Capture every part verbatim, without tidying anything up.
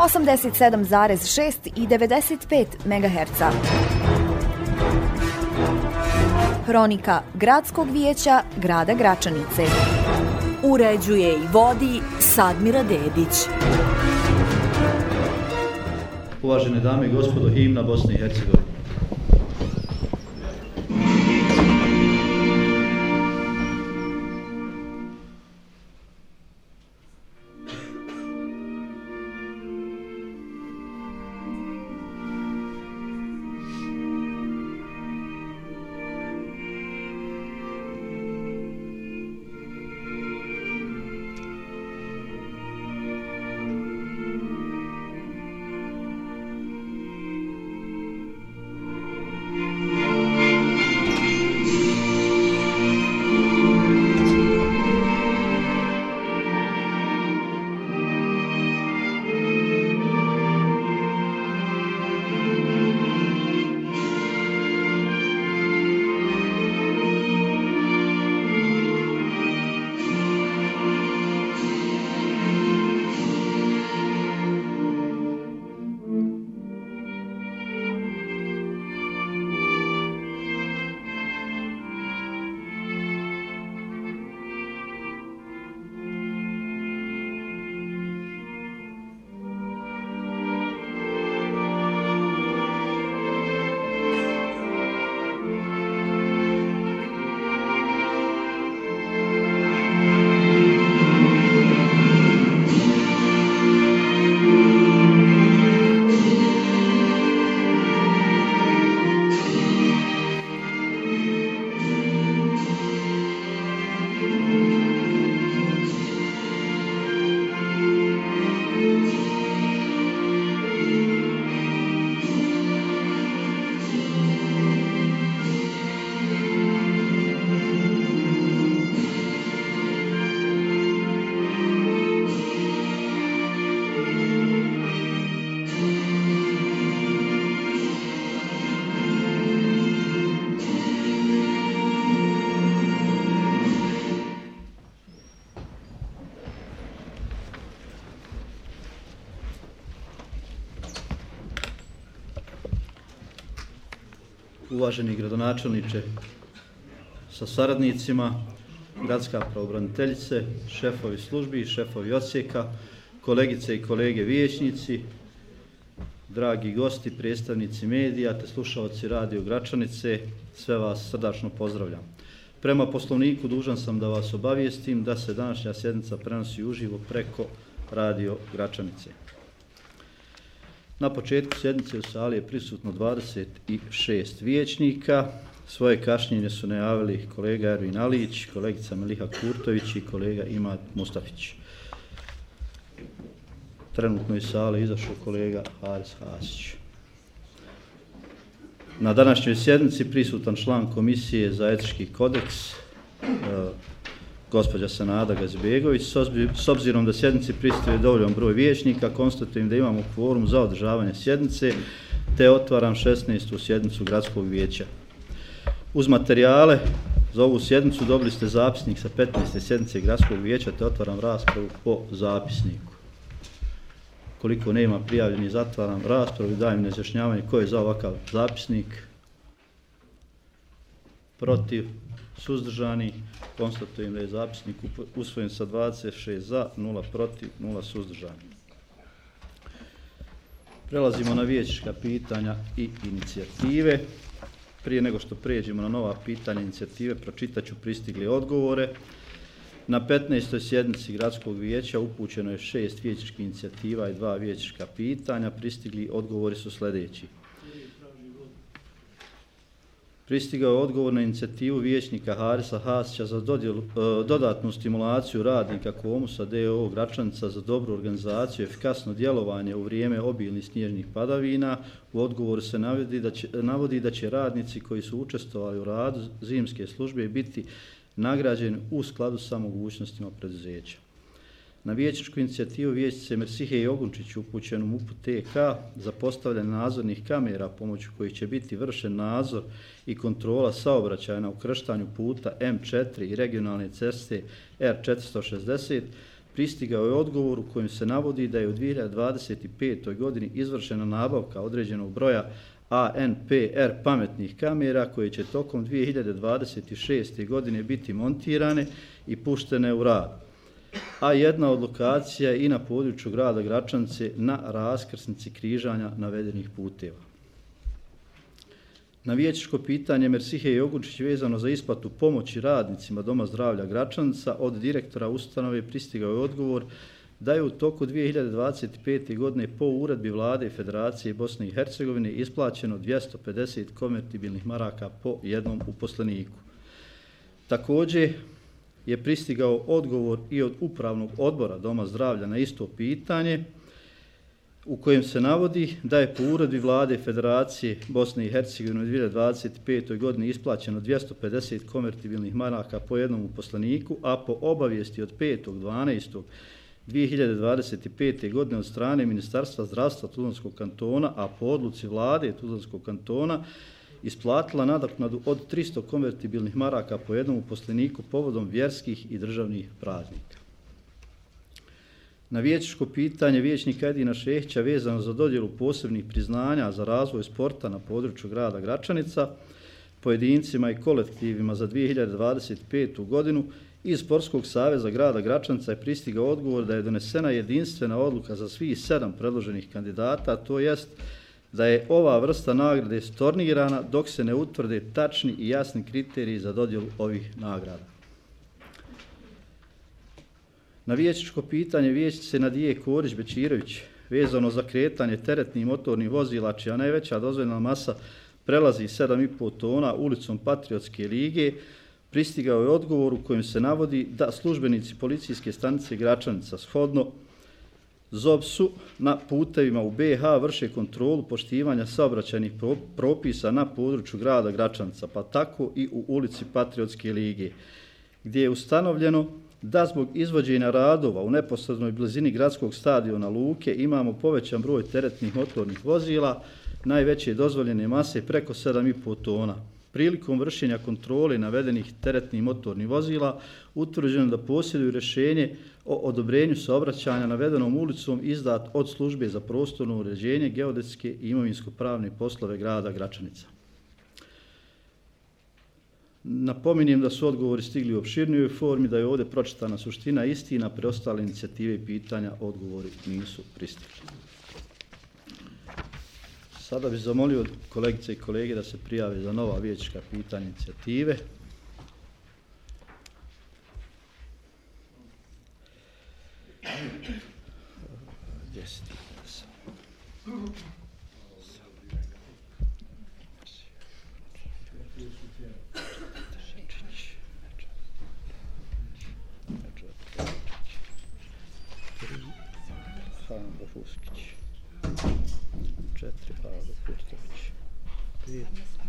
osamdeset sedam zarez šest i devedeset pet megaherca. Hronika Gradskog vijeća grada Gračanice. Uređuje i vodi Sadmira Dedić. Uvažene dame i gospodo, himna Bosne i Hercegovine. Uvaženi gradonačelniče sa saradnicima, gradska pravobraniteljice, šefovi službi i šefovi odsjeka, kolegice i kolege vijećnici, dragi gosti, predstavnici medija te slušaoci Radio Gračanice, sve vas srdačno pozdravljam. Prema Poslovniku dužan sam da vas obavijestim da se današnja sjednica prenosi uživo preko Radio Gračanice. Na početku sjednice u sali je prisutno dvadeset šest vijećnika. Svoje kašnjenje su najavili kolega Ervin Alić, kolegica Meliha Kurtović i kolega Imad Mustafić. Trenutno iz sale izašao kolega Haris Hasić. Na današnjoj sjednici prisutan član Komisije za etički kodeks, gospođa Senada Gazbegović. S obzirom da sjednici prisustvuje dovoljan broj vijećnika, konstatujem da imamo kvorum za održavanje sjednice, te otvaram šesnaestu sjednicu Gradskog vijeća. Uz materijale za ovu sjednicu dobili ste zapisnik sa petnaeste sjednice Gradskog vijeća, te otvaram raspravu po zapisniku. Koliko nema prijavljenih, zatvaram raspravu i dajem na izjašnjavanje ko je za ovakav zapisnik. Protiv, suzdržani. Konstatujem da je zapisnik usvojen sa dvadeset šest za, nula protiv, nula suzdržani. Prelazimo na vijećnička pitanja i inicijative. Prije nego što prijeđemo na nova pitanja i inicijative, pročitat ću pristigli odgovore. Na petnaestoj sjednici Gradskog vijeća upućeno je šest vijećničkih inicijativa i dva vijećnička pitanja. Pristigli odgovori su sljedeći. Pristigao je odgovor na inicijativu vijećnika Harisa Hasića za dodjelu, dodatnu stimulaciju radnika Komusa d o o Gračanica za dobru organizaciju i efikasno djelovanje u vrijeme obilnih snježnih padavina. U odgovoru se navodi da će, navodi da će radnici koji su učestvovali u radu zimske službe biti nagrađeni u skladu sa mogućnostima preduzeća. Na vijećničku inicijativu vijećnice Mersihe Jogunčić upućenu MUP-u T K za postavljanje nadzornih kamera pomoću kojih će biti vršen nadzor i kontrola saobraćaja na ukrštanju puta M četiri i regionalne ceste R četiristo šezdeset pristigao je odgovor u kojem se navodi da je u dvije hiljade dvadeset petoj godini izvršena nabavka određenog broja A N P R pametnih kamera koje će tokom dvije hiljade dvadeset šeste. godine biti montirane i puštene u rad. A jedna od lokacija je i na području grada Gračanice na raskrsnici križanja navedenih puteva. Na vijećničko pitanje Mersihe Jogučić vezano za isplatu pomoći radnicima Doma zdravlja Gračanica od direktora ustanove pristigao je odgovor da je u toku dvije hiljade dvadeset pete. godine po uredbi Vlade Federacije Bosne i Hercegovine isplaćeno dvjesto pedeset konvertibilnih maraka po jednom uposleniku. Također je pristigao odgovor i od Upravnog odbora Doma zdravlja na isto pitanje u kojem se navodi da je po uredbi Vlade Federacije Bosne i Hercegovine u dvije hiljade dvadeset petoj. godini isplaćeno dvjesto pedeset konvertibilnih maraka po jednom uposleniku, a po obavijesti od petog dvanaestog dvije hiljade dvadeset pete. godine od strane Ministarstva zdravstva Tuzlanskog kantona, a po odluci Vlade Tuzlanskog kantona isplatila nadoknadu od tristo konvertibilnih maraka po jednom uposleniku povodom vjerskih i državnih praznika. Na vijećničko pitanje vijećnika Edina Šehića vezano za dodjelu posebnih priznanja za razvoj sporta na području grada Gračanica, pojedincima i kolektivima za dvije hiljade dvadeset petu. godinu iz Sportskog saveza grada Gračanica je pristigao odgovor da je donesena jedinstvena odluka za svih sedam predloženih kandidata, to jest da je ova vrsta nagrade stornirana dok se ne utvrde tačni i jasni kriteriji za dodjelu ovih nagrada. Na vijećničko pitanje vijećnice Nadije Korić-Bečirović vezano za kretanje teretnih motornih vozila čija najveća dozvoljena masa prelazi sedam i pol tona ulicom Patriotske lige, pristigao je odgovor u kojem se navodi da službenici policijske stanice Gračanica shodno Z O B S-u na putevima u B i H vrše kontrolu poštivanja saobraćajnih propisa na području grada Gračanica, pa tako i u ulici Patriotske lige, gdje je ustanovljeno da zbog izvođenja radova u neposrednoj blizini gradskog stadiona Luke imamo povećan broj teretnih motornih vozila, najveće dozvoljene mase preko sedam i pol tona. Prilikom vršenja kontrole navedenih teretnih motornih vozila utvrđeno da posjeduju rješenje o odobrenju saobraćanja navedenom ulicom izdat od Službe za prostorno uređenje, geodetske i imovinsko-pravne poslove grada Gračanica. Napominjem da su odgovori stigli u opširnijoj formi, da je ovdje pročitana suština istina, preostale inicijative i pitanja odgovori nisu pristigli. Sada bih zamolio kolegice i kolege da se prijave za nova vijećnička pitanja inicijative. Hando Fuskić, četiri Hando Kurtović, pet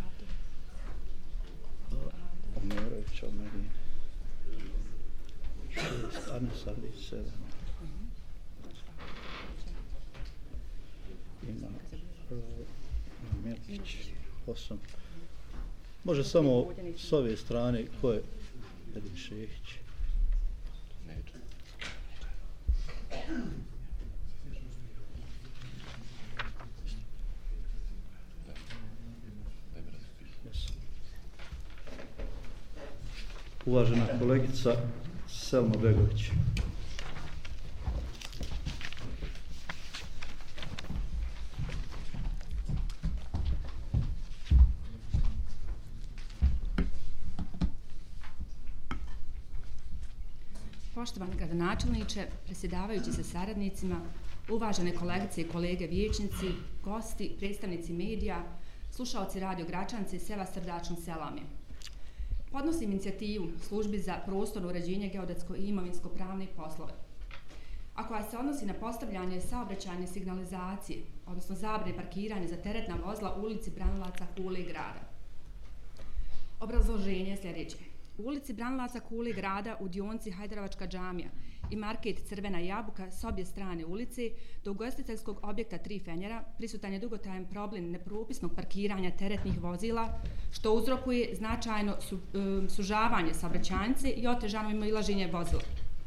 Omerović, Omerin, šest Anas Ali, sedam ima Mirkić, osam. Može samo s ove strane ko je Edin Šehić. Uvažena kolegica Selma Begović. Poštovani gradonačelniče, predsjedavajući sa saradnicima, uvažene kolegice i kolege vijećnici, gosti, predstavnici medija, slušaoci Radio Gračanice, sve vas srdačno selamim. Podnosim inicijativu Službi za prostorno uređenje, geodetsko i imovinsko-pravne poslove, a koja se odnosi na postavljanje saobraćajne signalizacije, odnosno zabrane parkiranja za teretna vozila u ulici Branilaca Kule grada. Obrazloženje je sljedeće. U ulici Branilaca Kule grada u dionici Hajdarovačka džamija i market Crvena jabuka s obje strane ulice do ugostiteljskog objekta Tri Fenjera prisutan je dugotrajan problem nepropisnog parkiranja teretnih vozila, što uzrokuje značajno su, um, sužavanje saobraćajnice i otežano mimoilaženje vozila.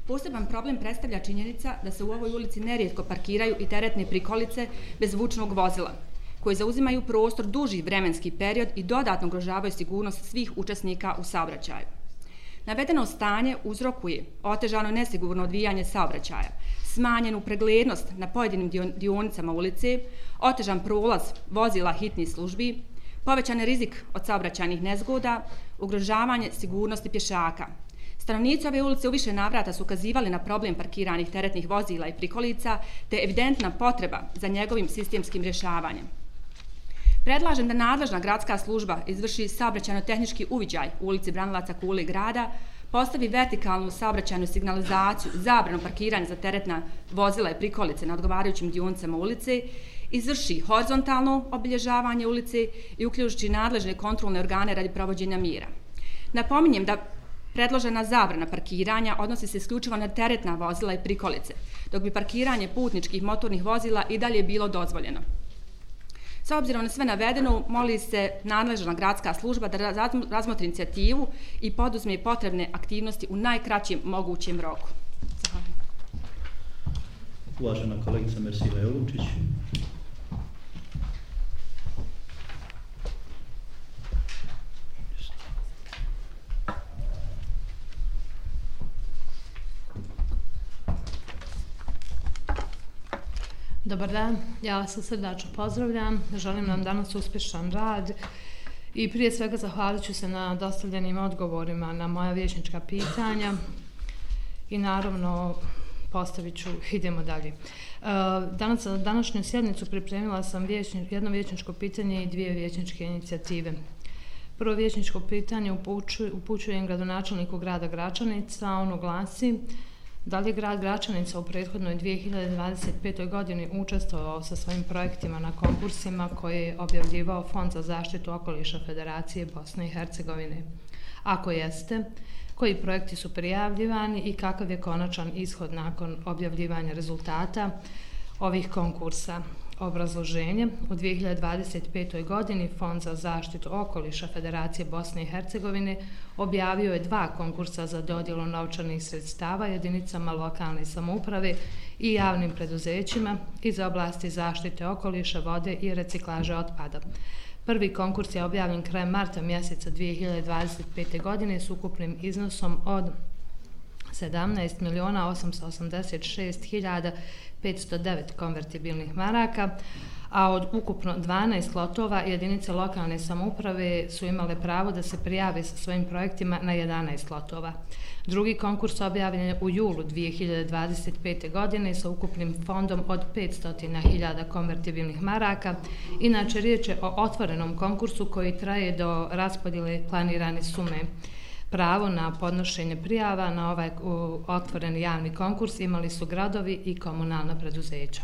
Poseban problem predstavlja činjenica da se u ovoj ulici nerijetko parkiraju i teretne prikolice bez vučnog vozila, koje zauzimaju prostor duži vremenski period i dodatno ugrožavaju sigurnost svih učesnika u saobraćaju. Navedeno stanje uzrokuje otežano nesigurno odvijanje saobraćaja, smanjenu preglednost na pojedinim dionicama ulice, otežan prolaz vozila hitnih službi, povećan rizik od saobraćajnih nezgoda, ugrožavanje sigurnosti pješaka. Stanovnici ove ulice u više navrata su ukazivali na problem parkiranih teretnih vozila i prikolica, te evidentna potreba za njegovim sistemskim rješavanjem. Predlažem da nadležna gradska služba izvrši saobraćajno-tehnički uviđaj u ulici Branilaca Kule grada, postavi vertikalnu saobraćajnu signalizaciju, zabranu parkiranja za teretna vozila i prikolice na odgovarajućim dionicama ulice, izvrši horizontalno obilježavanje ulice i uključujući nadležne kontrolne organe radi provođenja mjera. Napominjem da predložena zabrana parkiranja odnosi se isključivo na teretna vozila i prikolice, dok bi parkiranje putničkih motornih vozila i dalje bilo dozvoljeno. S obzirom na sve navedeno, moli se nadležna gradska služba da razmotri inicijativu i poduzme potrebne aktivnosti u najkraćem mogućem roku. Uvažena kolegica Mersila Jolučić. Dobar dan, ja vas srdačno pozdravljam, želim nam danas uspješan rad i prije svega zahvalit ću se na dostavljenim odgovorima na moja vijećnička pitanja i naravno postavit ću, idemo dalje. Danas za današnju sjednicu pripremila sam vječni, jedno vijećničko pitanje i dvije vijećničke inicijative. Prvo vijećničko pitanje upuću, upućujem gradonačelniku grada Gračanica, ono glasi: da li je grad Gračanica u prethodnoj dvije hiljade dvadeset petoj godini učestvovao sa svojim projektima na konkursima koje je objavljivao Fond za zaštitu okoliša Federacije Bosne i Hercegovine? Ako jeste, koji projekti su prijavljivani i kakav je konačan ishod nakon objavljivanja rezultata ovih konkursa? Obrazloženje: u dvije hiljade dvadeset petoj godini Fond za zaštitu okoliša Federacije Bosne i Hercegovine objavio je dva konkursa za dodjelu novčanih sredstava jedinicama lokalne samouprave i javnim preduzećima iz oblasti zaštite okoliša, vode i reciklaže otpada. Prvi konkurs je objavljen krajem marta mjeseca dvije hiljade dvadeset pete. godine s ukupnim iznosom od sedamnaest miliona osamsto osamdeset šest hiljada petsto devet konvertibilnih maraka, a od ukupno dvanaest lotova jedinice lokalne samouprave su imale pravo da se prijave sa svojim projektima na jedanaest lotova. Drugi konkurs objavljen je u julu dvije hiljade dvadeset pete. godine sa ukupnim fondom od petsto hiljada konvertibilnih maraka. Inače, riječ je o otvorenom konkursu koji traje do raspodjele planirane sume. Pravo na podnošenje prijava na ovaj otvoreni javni konkurs imali su gradovi i komunalna preduzeća.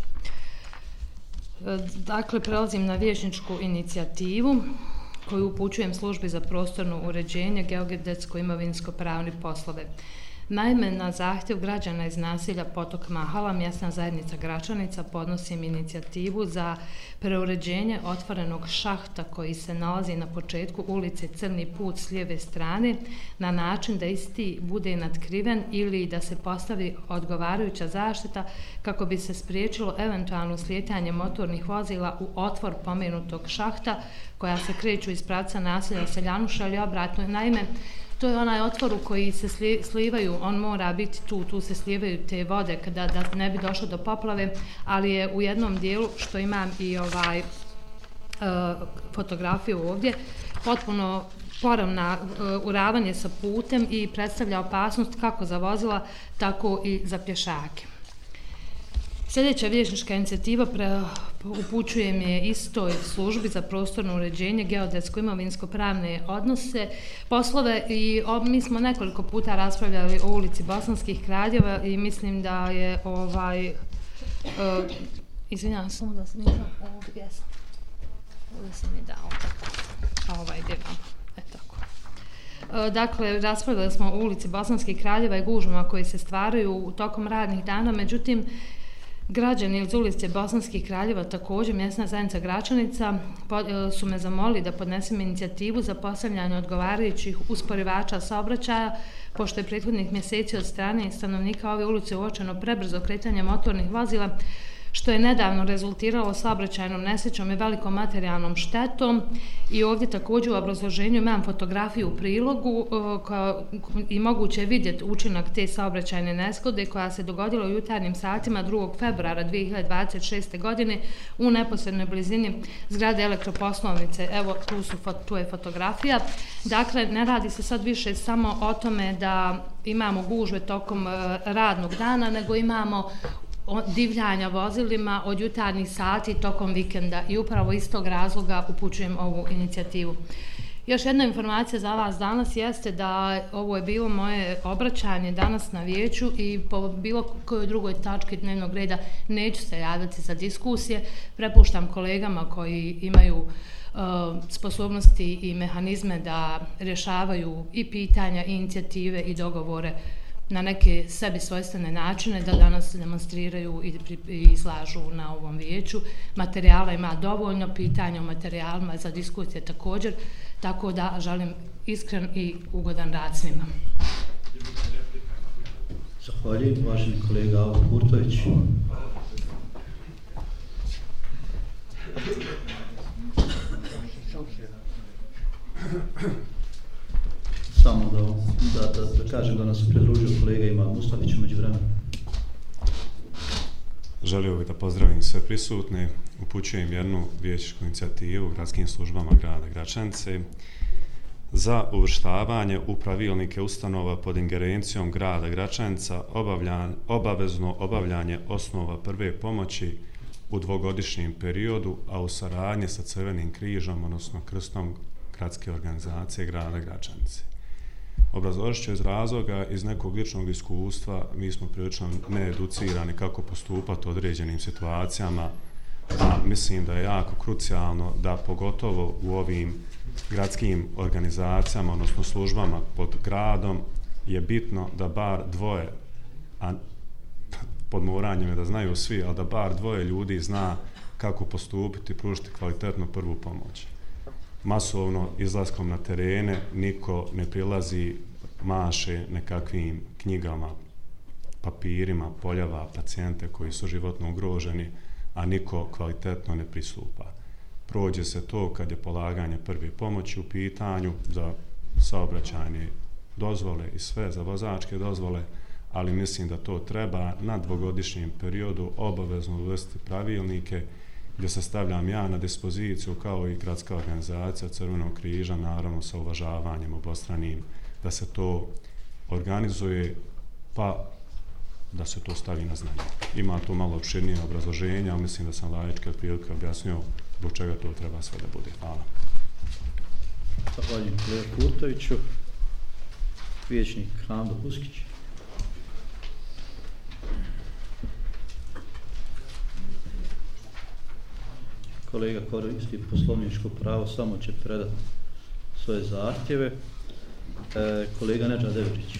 Dakle, prelazim na vijećničku inicijativu koju upućujem službi za prostorno uređenje, geodetsko imovinsko-pravne poslove. Naime, na zahtjev građana iz naselja Potok Mahala, mjesna zajednica Gračanica, podnosim inicijativu za preuređenje otvorenog šahta koji se nalazi na početku ulice Crni put s lijeve strane na način da isti bude natkriven ili da se postavi odgovarajuća zaštita kako bi se spriječilo eventualno slijetanje motornih vozila u otvor pomenutog šahta koja se kreću iz pravca naselja Seljanuša ili obratno. Naime, to je onaj otvor u koji se slivaju, on mora biti tu, tu se slivaju te vode kada da ne bi došlo do poplave, ali je u jednom dijelu, što imam i ovaj uh, fotografiju ovdje, potpuno poravna uh, uravanje sa putem i predstavlja opasnost kako za vozila, tako i za pješake. Sljedeća vijećnička inicijativa pre, upućujem je istoj službi za prostorno uređenje, geodetsko imovinsko-pravne odnose, poslove i o, mi smo nekoliko puta raspravljali o ulici Bosanskih Kraljeva i mislim da je ovaj, uh, izvinjavam samo da sam nisam ovdje, jesam, ovdje sam je dao, a ovaj gdje vam, e tako. Uh, dakle, raspravljali smo o ulici Bosanskih Kraljeva i gužvama koji se stvaraju tokom radnih dana, međutim, Građani iz ulice Bosanskih Kraljeva, također mjesna zajednica Gračanica, su me zamolili da podnesem inicijativu za postavljanje odgovarajućih usporivača saobraćaja, pošto je prethodnih mjeseci od strane stanovnika ove ulice uočeno prebrzo kretanje motornih vozila, što je nedavno rezultiralo saobraćajnom nesrećom i velikom materijalnom štetom. I ovdje također u obrazloženju imam fotografiju u prilogu koja, i moguće je vidjeti učinak te saobraćajne nezgode koja se dogodila u jutarnjim satima drugog februara dvije hiljade dvadeset šeste. godine u neposrednoj blizini zgrade elektroposlovnice. Evo, tu, su, tu je fotografija. Dakle, ne radi se sad više samo o tome da imamo gužve tokom radnog dana, nego imamo divljanja vozilima od jutarnjih sati tokom vikenda i upravo iz tog razloga upućujem ovu inicijativu. Još jedna informacija za vas danas jeste da ovo je bilo moje obraćanje danas na vijeću i po bilo kojoj drugoj tački dnevnog reda neću se javljati za diskusije. Prepuštam kolegama koji imaju uh, sposobnosti i mehanizme da rješavaju i pitanja, i inicijative i dogovore na neke sebi svojstvene načine, da danas demonstriraju i, i izlažu na ovom vijeću. Materijala ima dovoljno, pitanja o materijalima za diskusije također, tako da želim iskren i ugodan rad svima. Zahvaljujem, uvaženi kolega Avo Kurtović. Samo da, da, da, da kažem da nas pridružio kolega Imad Mustafić umeđu vremenu. Želio bih da pozdravim sve prisutne, upućujem jednu vijećničku inicijativu gradskim službama grada Gračanice za uvrštavanje u pravilnike ustanova pod ingerencijom grada Gračanica obavezno obavljanje osnova prve pomoći u dvogodišnjem periodu, a u saradnji sa Crvenim križom, odnosno krstom gradske organizacije grada Gračanice. Obrazložit ću iz razloga, iz nekog ličnog iskustva, mi smo prilično needucirani kako postupati u određenim situacijama, a mislim da je jako krucijalno da pogotovo u ovim gradskim organizacijama, odnosno službama pod gradom, je bitno da bar dvoje, a pod moranjem je da znaju svi, ali da bar dvoje ljudi zna kako postupiti i pružiti kvalitetnu prvu pomoć. Masovno izlaskom na terene niko ne prilazi, maše nekakvim knjigama, papirima, poljava pacijente koji su životno ugroženi, a niko kvalitetno ne pristupa. Prođe se to kad je polaganje prve pomoći u pitanju za saobraćajne dozvole i sve, za vozačke dozvole, ali mislim da to treba na dvogodišnjem periodu obavezno uvesti pravilnike gdje se stavljam ja na dispoziciju kao i gradska organizacija Crvenog križa, naravno sa uvažavanjem obostranim, da se to organizuje, pa da se to stavi na znanje. Ima tu malo opširnije obrazloženja, ali mislim da sam laičke prilike objasnio zbog čega to treba sve da bude. Hvala. Zahvaljujem kolega Kurtoviću. Vijećnik Hando Huskić. Kolega koristi poslovničko pravo, samo će predati svoje zahtjeve. E, kolega Nedža Devrić.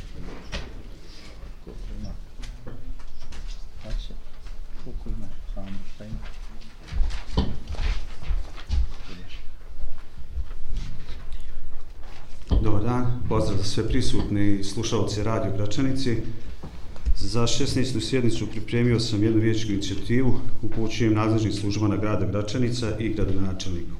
Dobar dan, pozdrav za sve prisutne i slušalci Radio Gračanici. Za šesnaestu sjednicu pripremio sam jednu vijećničku inicijativu, upućujem nadležnim službama grada Gračanica i gradonačelniku.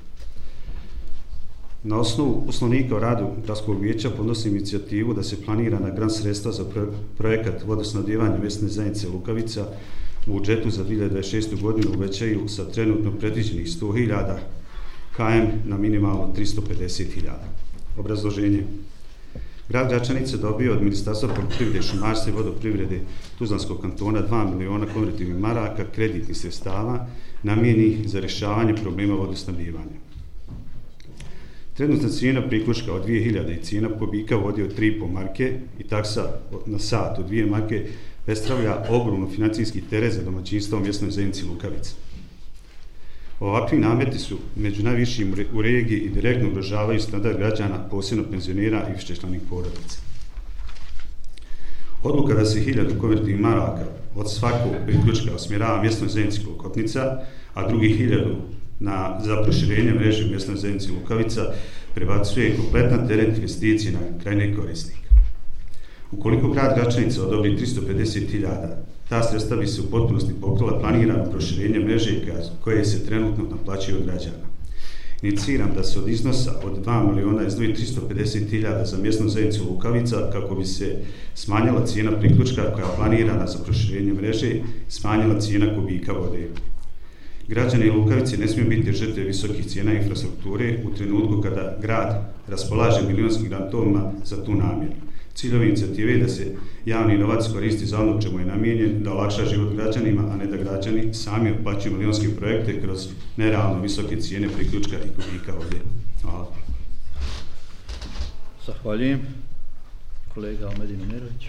Na osnovu poslovnika o radu gradskog vijeća podnosim inicijativu da se planirana grant sredstva za projekat vodosnabdijevanja mjesne zajednice Lukavica u budžetu za dvije hiljade dvadeset šestu. godinu uvećaju sa trenutno predviđenih sto hiljada km na minimalno tristo pedeset hiljada. Obrazloženje. Grad Gračanica dobio od Ministarstva poljoprivrede, šumarstva i vodoprivrede Tuzlanskog kantona dva miliona konvertibilnih maraka kreditnih sredstava namijenjenih za rješavanje problema vodosnabdijevanja. Trenutna cijena priključka od dvije hiljade i cijena kubika vode od tri i po marke i taksa na sat od dvije marke predstavlja ogromno financijski teret za domaćinstvo u mjesnoj zajednici Lukavica. Ovakvi nameti su među najvišim u regiji i direktno ugrožavaju standard građana, posebno penzionera i višečlanih porodica. Odluka da se hiljadu konvertnih maraka od svakog priključka usmjerava mjesnoj zajednici Klokotnica, a drugi hiljadu na, za proširenje mreže u mjesnoj zajednici Lukavica prebacuje kompletan teret investicije na krajnjeg korisnika. Ukoliko grad Gračanica odobri tristo pedeset hiljada, ta sredstva bi se u potpunosti pokrila planirano proširenje mreže koje se trenutno naplaćuje od građana. Iniciram da se od iznosa od dva miliona izdvoji tristo pedeset hiljada za mjesnu zajednicu Lukavica kako bi se smanjila cijena priključka koja je planirana za proširenje mreže i smanjila cijena kubika vode. Građani Lukavice ne smiju biti žrtve visokih cijena infrastrukture u trenutku kada grad raspolaže milionskim grantovima za tu namjeru. Cilj ove inicijative je da se javni novac koristi za ono čemu je namijenjen, da olakša život građanima, a ne da građani sami otplaćuju milionske projekte kroz nerealno visoke cijene priključka i kubika vode. Hvala. Zahvaljujem. Kolega Almedin Umerović.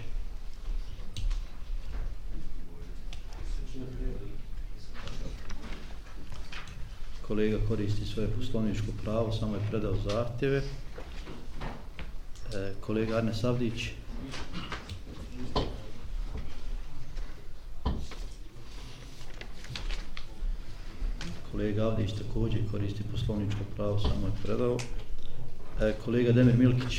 Kolega koristi svoje poslovničko pravo, samo je predao zahtjeve. E, kolega Arne Savdić. Kolega Avdić također koristi poslovničko pravo, samo je predao. E, kolega Demir Milkić.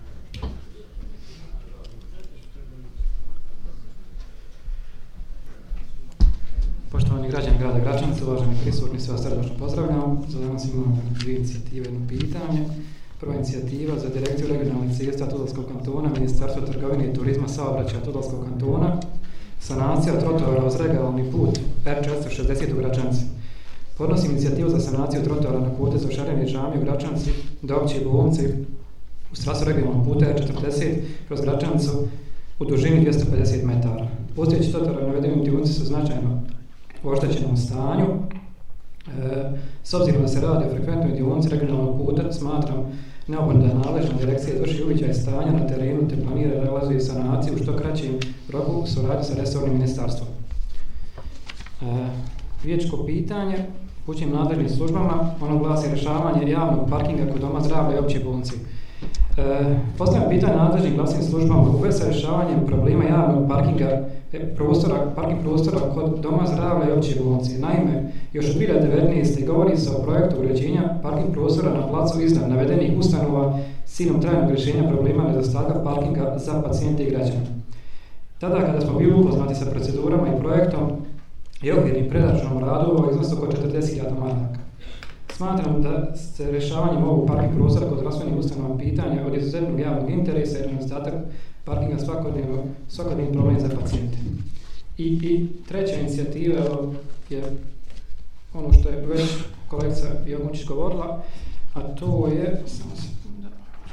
Poštovani građani grada Gračanice, uvaženi prisutni, sve vas srdačno pozdravljam. Za danas imamo dvije inicijative, jedno pitanje. Prva inicijativa za Direkciju regionalnih cesta Tudolskog kantona, Ministarstvo trgovine i turizma saobraćaja Tudolskog kantona, sanacija trotoara uz regionalni put R četiristo šezdeset u Gračanici. Podnosim inicijativu za sanaciju trotoara na putu za Šareni džamije u Gračanici do opće bolnice u trasu regionalnog puta R četrdeset kroz Gračanicu u dužini dvjesto pedeset metara. Postojeći trotoari navedeni dionici su značajno u oštećenom stanju. E, s obzirom da se radi o frekventnoj dionici regionalnog puta, smatram neophodno da nadležna direkcija izvrši uviđaj stanja na terenu te planira realizuje sanaciju u što kraćem roku u suradnji sa resornim ministarstvom. E, Vijećko pitanje upućujem nadležnim službama, ono glasi rješavanje javnog parkinga kod doma zdravlja i opće bolnice. E, postavljam pitanje nadležnim glasnim službama u vezi sa rješavanjem problema javnog parkinga prostora, parking prostora kod doma zdravlja i opće bolnice. Naime, još od dvije hiljade devetnaeste. govori se o projektu uređenja parking prostora na placu iznad navedenih ustanova s ciljem trajnog rješenja problema nedostatka parkinga za pacijente i građane. Tada kada smo bili upoznati sa procedurama i projektom i okvirnim predračunom radu, ovo iznosi oko četrdeset hiljada maraka. Smatram da se rješavanjem ovog parking prostora kod zdravstvenih ustanova pitanja od izuzetnog javnog interesa jer nedostatak parkinga svakodnevno, svakodnevni problem za pacijente. I, i treća inicijativa je ono što je već kolegica Jogunčić govorila, a to je, samo sekunda,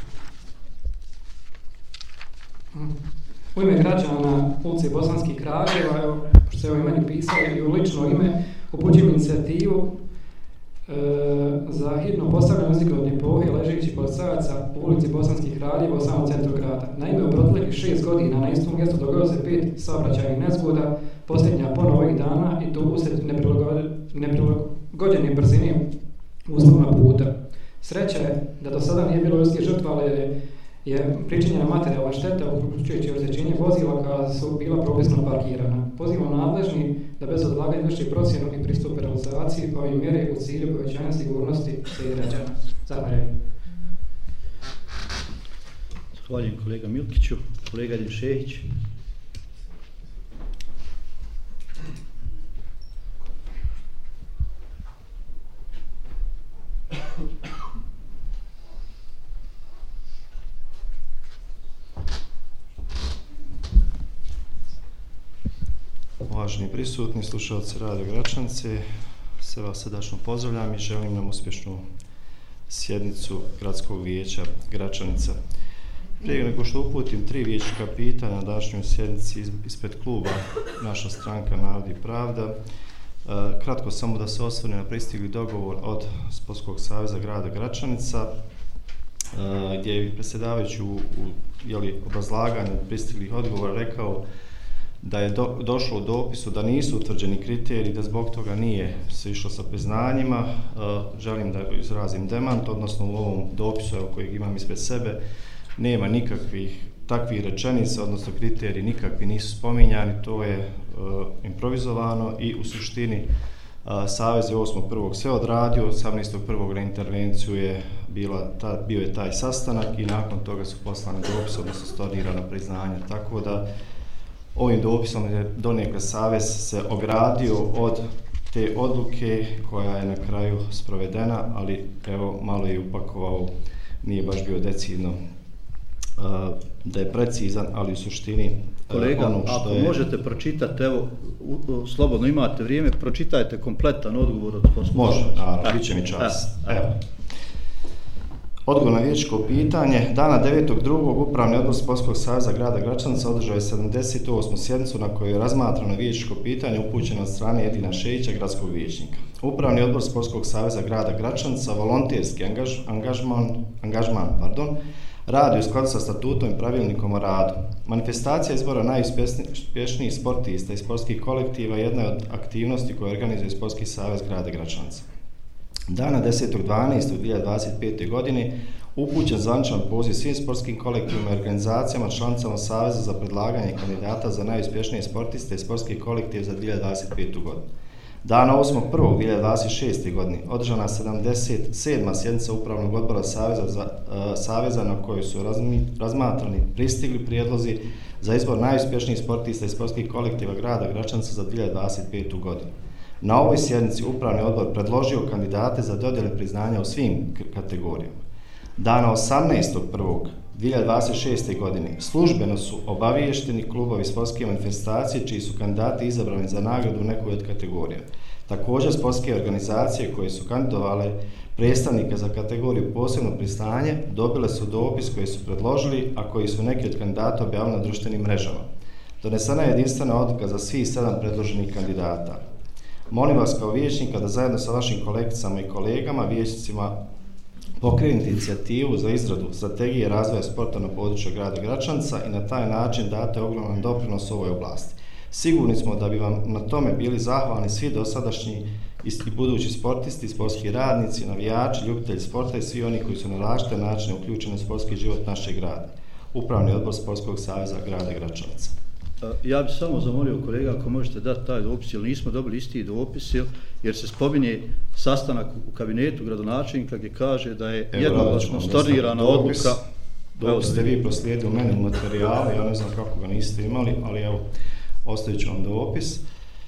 u ime građana ulice Bosanskih Kraljeva, evo, što se evo imeni pisali i u lično ime, upućujem inicijativu e, za hitno postavljanje uzdignutne plohe ležećih policajaca u ulici Bosanskih Kraljeva u samom centru grada. Naime, u proteklih šest godina na istom mjestu dogodilo se pet saobraćajnih nezgoda, posljednja ponovo ovih dana i to uslijed neprilagođene brzine uslovna puta. Sreća je da do sada nije bilo ljudskih žrtva, ali je, je pričinjena materijalna šteta uključujući oštećenje vozila koja su bila propisno parkirana. Pozivam nadležni da bez odlaganja izvrši procjenu i pristupe realizaciji ove mjere u cilju povećanja sigurnosti svih građana. Zahvaljujem. Zahvaljujem kolega Milkiću. Kolega Edin Šehić. Uvaženi prisutni, slušalci Radio Gračanice, sve vas srdačno pozdravljam i želim nam uspješnu sjednicu Gradskog vijeća Gračanica. Prije nego što uputim tri vijećnika pitanja na današnjoj sjednici ispred kluba Naša stranka Narod i Pravda, kratko samo da se osvrne na pristigli dogovor od Sportskog saveza grada Gračanica, gdje je predsjedavajući u, u jeli, obrazlaganju pristiglih odgovora rekao da je do, došlo u dopisu da nisu utvrđeni kriteriji, da zbog toga nije se išlo sa priznanjima. E, želim da izrazim demant, odnosno u ovom dopisu kojeg imam ispred sebe nema nikakvih takvi rečenice, odnosno kriteriji nikakvi nisu spominjani, to je uh, improvizovano i u suštini uh, Savez je osmog prvog sve odradio, osamnaestog prvog na intervenciju je bila ta, bio je taj sastanak i nakon toga su poslane dopise, odnosno stornirana priznanja, tako da ovim dopisom je donekle Savez se ogradio od te odluke koja je na kraju sprovedena, ali evo malo je upakovao, nije baš bio decidno uh, da je precizan, ali u suštini kolega, ono što ako je... možete pročitati, evo, u, u, slobodno imate vrijeme, pročitajte kompletan odgovor od sportskog. Može, naravno, bit će mi čast. Evo. Odgovor na vijećko pitanje. Dana devetog drugog Upravni odbor Sportskog saveza grada Gračanca održao je sedamdeset osmu sjednicu na kojoj je razmatrano vijećko pitanje upućeno od strane Edina Šejića, gradskog vijećnika. Upravni odbor Sportskog saveza grada Gračanca volonterski angaž, angažman, angažman pardon, radi u skladu sa statutom i pravilnikom o radu. Manifestacija izbora najuspješnijih sportista i sportskih kolektiva jedna je od aktivnosti koje organizuje Sportski savez grada Gračanca. Dana desetog dvanaestog dvije tisuće dvadeset pete. godine upućen zvaničan poziv svim sportskim kolektivima i organizacijama članicama Saveza za predlaganje kandidata za najuspješnije sportiste i sportski kolektiv za dvije tisuće dvadeset petu. godinu. Dana osmog prvog dvije tisuće dvadeset šeste. godine održana sedamdeset sedma sjednica Upravnog odbora Saveza, za, uh, Saveza na kojoj su razmi, razmatrani pristigli prijedlozi za izbor najuspješnijih sportista i sportskih kolektiva grada Gračanca za dvije tisuće dvadeset petu. godinu. Na ovoj sjednici Upravni odbor predložio kandidate za dodjele priznanja u svim kategorijama. Dana osamnaestog prvog dvije tisuće dvadeset šeste. godine službeno su obaviješteni klubovi sportske manifestacije čiji su kandidati izabrani za nagradu u nekoj od kategorija. Također sportske organizacije koje su kandidovale predstavnike za kategoriju posebno priznanje dobile su dopis koji su predložili, a koji su neki od kandidata objavili na društvenim mrežama. Donesena je jedinstvena odluka za svih sedam predloženih kandidata. Molim vas kao vijećnika da zajedno sa vašim kolegicama i kolegama, vijećnicima, pokrenete inicijativu za izradu strategije razvoja sporta na području grada Gračanca i na taj način date ogroman doprinos ovoj oblasti. Sigurni smo da bi vam na tome bili zahvalni svi dosadašnji i budući sportisti, sportski radnici, navijači, ljubitelji sporta i svi oni koji su na različite načine uključeni u sportski život našeg grada. Upravni odbor Sportskog saveza grada Gračanca. Ja bih samo zamolio kolega ako možete dati taj dopis, jer nismo dobili isti dopis, jer se spominje sastanak u kabinetu gradonačelnika gdje kaže da je jednoglasno stornirana odluka. Dopis ste vi proslijedili meni u materijalu, ja ne znam kako ga niste imali, ali evo, ostavit ću vam dopis.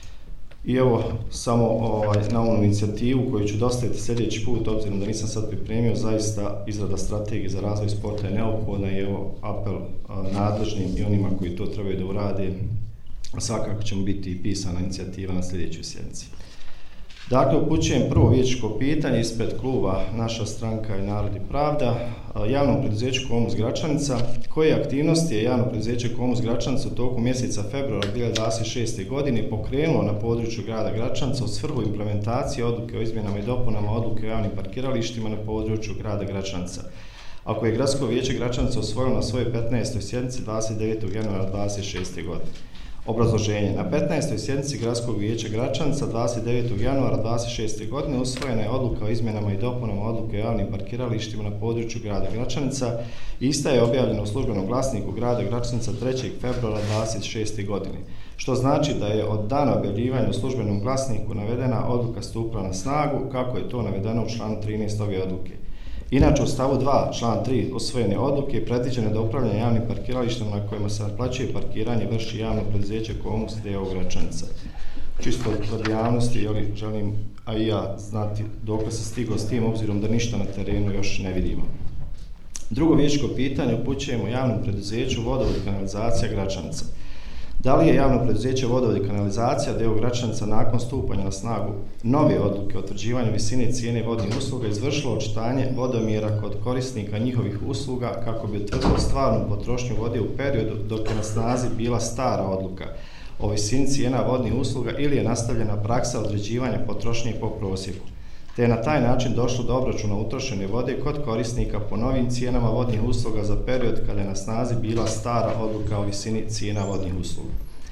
I evo, samo ovaj, na onu inicijativu koju ću dostaviti sljedeći put, obzirom da nisam sad pripremio, zaista izrada strategije za razvoj sporta je neophodna i evo apel a, nadležnim i onima koji to trebaju da urade, svakako ćemo biti i pisana inicijativa na sljedećoj sjednici. Dakle, upućujem prvo vijećko pitanje ispred kluba Naša stranka i Narod i pravda, javnom preduzeću Komus Gračanica. Koje aktivnosti je javno preduzeće Komus Gračanica u toku mjeseca februara dvije tisuće dvadeset šeste. godine pokrenulo na području grada Gračanca u svrhu implementacije odluke o izmjenama i dopunama odluke o javnim parkiralištima na području grada Gračanca, a koje je Gradsko vijeće Gračanca usvojilo na svojoj petnaestoj sjednici dvadeset devetog januara dvije tisuće dvadeset šeste. godine. Obrazloženje. Na petnaestoj sjednici Gradskog vijeća Gračanca dvadeset devetog januara dvije tisuće dvadeset šeste. godine usvojena je odluka o izmjenama i dopunama odluke o javnim parkiralištima na području grada Gračanca. Ista je objavljena u službenom glasniku grada Gračanca trećeg februara dvije tisuće dvadeset šeste. godine, što znači da je od dana objavljivanja u službenom glasniku navedena odluka stupila na snagu, kako je to navedeno u članu trinaest ove odluke. Inače, u stavu dva, član tri usvojene odluke predviđeno da upravljanje javnim parkiralištima na kojima se naplaćuje parkiranje vrši javno preduzeće Komus d.o.o. Gračanica. Čisto radi javnosti, jeli, želim, a i ja, znati dokle se stiglo s tim, obzirom da ništa na terenu još ne vidimo. Drugo vijećko pitanje upućujemo javnom preduzeću Vodovod i kanalizacija Gračanica. Da li je javno preduzeće Vodovod i kanalizacija d.o.o. Gračanica nakon stupanja na snagu nove odluke o utvrđivanju visine cijene vodnih usluga izvršilo očitanje vodomjera kod korisnika njihovih usluga kako bi utvrdilo stvarnu potrošnju vode u periodu dok je na snazi bila stara odluka o visini cijena vodnih usluga ili je nastavljena praksa određivanja potrošnje po prosjeku, te je na taj način došlo do obračuna utrošene vode kod korisnika po novim cijenama vodnih usluga za period kada je na snazi bila stara odluka o visini cijena vodnih usluga.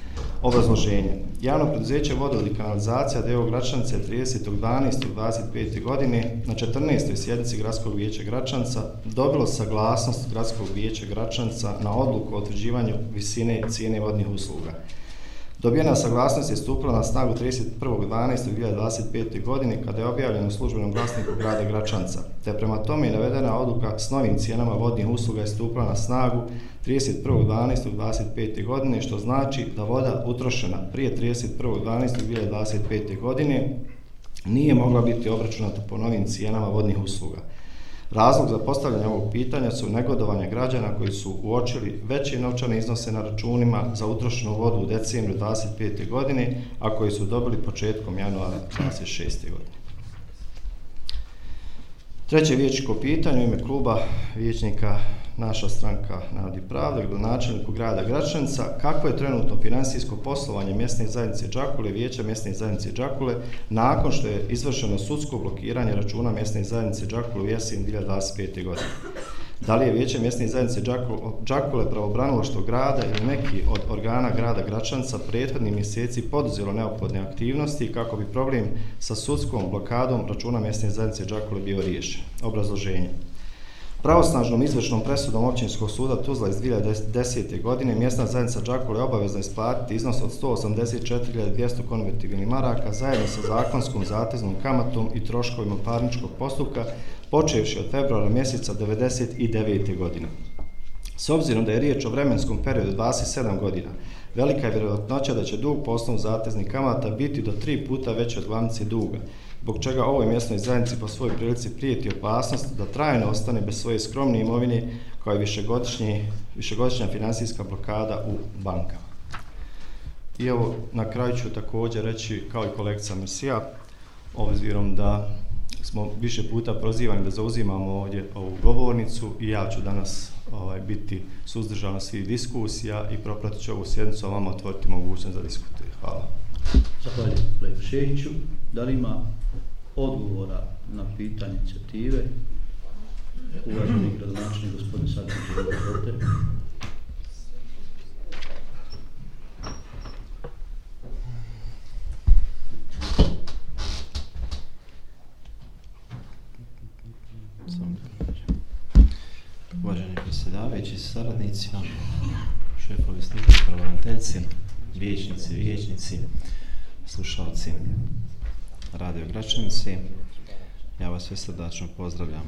Obrazloženje. Javno preduzeće Vodovod i kanalizacija d o o Gračanice tridesetog dvanaestog dvadeset pete. godine na četrnaestoj sjednici Gradskog vijeća Gračanca dobilo saglasnost Gradskog vijeća Gračanca na odluku o utvrđivanju visine cijene vodnih usluga. Dobijena saglasnost je stupila na snagu trideset prvog dvanaestog dvadeset pete. godine kada je objavljena u službenom glasniku grada Gračanca, te prema tome i navedena odluka s novim cijenama vodnih usluga je stupila na snagu trideset prvog dvanaestog dvadeset pete. godine, što znači da voda utrošena prije trideset prvog dvanaestog dvadeset pete. godine nije mogla biti obračunata po novim cijenama vodnih usluga. Razlog za postavljanje ovog pitanja su negodovanja građana koji su uočili veće novčane iznose na računima za utrošenu vodu u decembru dvadeset pete. godine, a koji su dobili početkom januara dvadeset šeste. godine. Treće vijećničko pitanje u ime kluba vijećnika Naša stranka Narod i pravda, gradonačelniku grada Gračanca: kako je trenutno financijsko poslovanje mjesne zajednice Đakule, vijeća mjesne zajednice Đakule, nakon što je izvršeno sudsko blokiranje računa mjesne zajednice Đakule u jesen dvije hiljade dvadeset pete. godine? Da li je vijeće mjesne zajednice Đakule, pravobranilaštvo grada ili neki od organa grada Gračanca prethodnih mjeseci poduzelo neophodne aktivnosti kako bi problem sa sudskom blokadom računa mjesne zajednice Đakule bio riješen? Obrazloženje. Pravosnažnom izvršnom presudom Općinskog suda Tuzla iz dvije hiljade desete. godine mjesna zajednica Đakule je obavezna isplatiti iznos od sto osamdeset četiri hiljade dvjesto konvertibilnih maraka zajedno sa zakonskom zateznom kamatom i troškovima parničkog postupka počevši od februara mjeseca devedeset devete. godine. S obzirom da je riječ o vremenskom periodu dvadeset sedam godina, velika je vjerojatnoća da će dug po osnovu zateznih kamata biti do tri puta veći od glavnice duga, zbog čega ovoj mjesnoj zajednici po svojoj prilici prijeti opasnost da trajno ostane bez svoje skromne imovine koja je višegodišnja financijska blokada u bankama. I evo, na kraju ću također reći, kao i kolegica Mersija, obzirom da smo više puta prozivani da zauzimamo ovdje ovu govornicu i ja ću danas ovaj, biti suzdržan na svih diskusija i propratit ću ovu sjednicu, a vama otvoriti mogućnost za diskutuje. Hvala. Zahvaljujem kolegu Šejiću. Da li ima odgovora na pitanje inicijative? Uvaženi gradonačelnik gospodin Sadmić, izvolite. Uvaženi predsjedavajući sa saradnicima, šefovi službe, pravobraniteljci, vijećnici, vijećnici, slušalci Radio Gračanice, ja vas sve srdačno pozdravljam.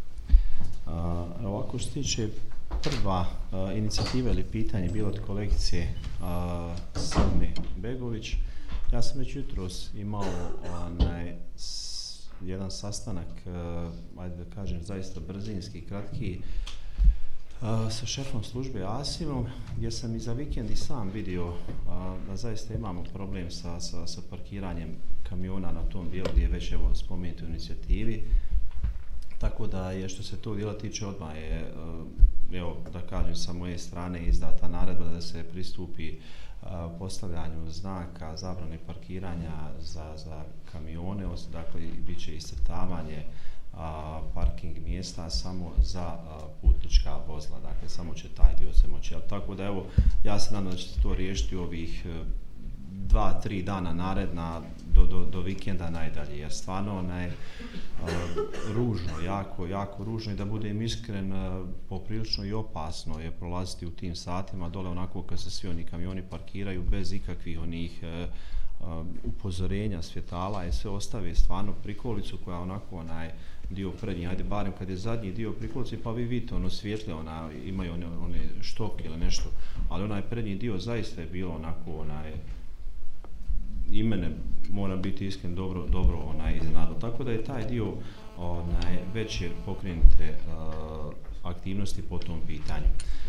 A, ovako što se tiče prva a, inicijativa ili pitanje bilo od kolegice Sadme Begović, ja sam već jutros imao onaj, s, jedan sastanak, a, ajde da kažem zaista brzinski, kratki, a, sa šefom službe Asimom, gdje sam i za vikend i sam vidio a, da zaista imamo problem sa, sa, sa parkiranjem kamiona na tom dijelu gdje je već evo spomenuto u inicijativi. Tako da je što se tog dijela tiče odmah je, evo da kažem sa moje strane izdata naredba da se pristupi postavljanju znaka zabrane parkiranja za, za kamione, dakle bit će iscrtavanje a, parking mjesta samo za a, putnička vozila, dakle samo će taj dio se moći. Tako da evo, ja se nadam da će se to riješiti u ovih dva, tri dana naredna do, do, do vikenda najdalje, jer stvarno onaj, uh, ružno, jako, jako ružno i da budem iskren, uh, poprilično i opasno je prolaziti u tim satima dole onako kad se svi oni kamioni parkiraju bez ikakvih onih uh, uh, upozorenja, svjetala i sve ostave stvarno prikolicu koja onako onaj dio prednji, ajde barem kad je zadnji dio prikolice pa vi vidite ono svjetle, ona, imaju one, one štoke ili nešto, ali onaj prednji dio zaista je bilo onako onaj i mene mora biti iskren dobro, dobro onaj iznenadilo. Tako da je taj dio onaj, već je pokrenute uh, aktivnosti po tom pitanju.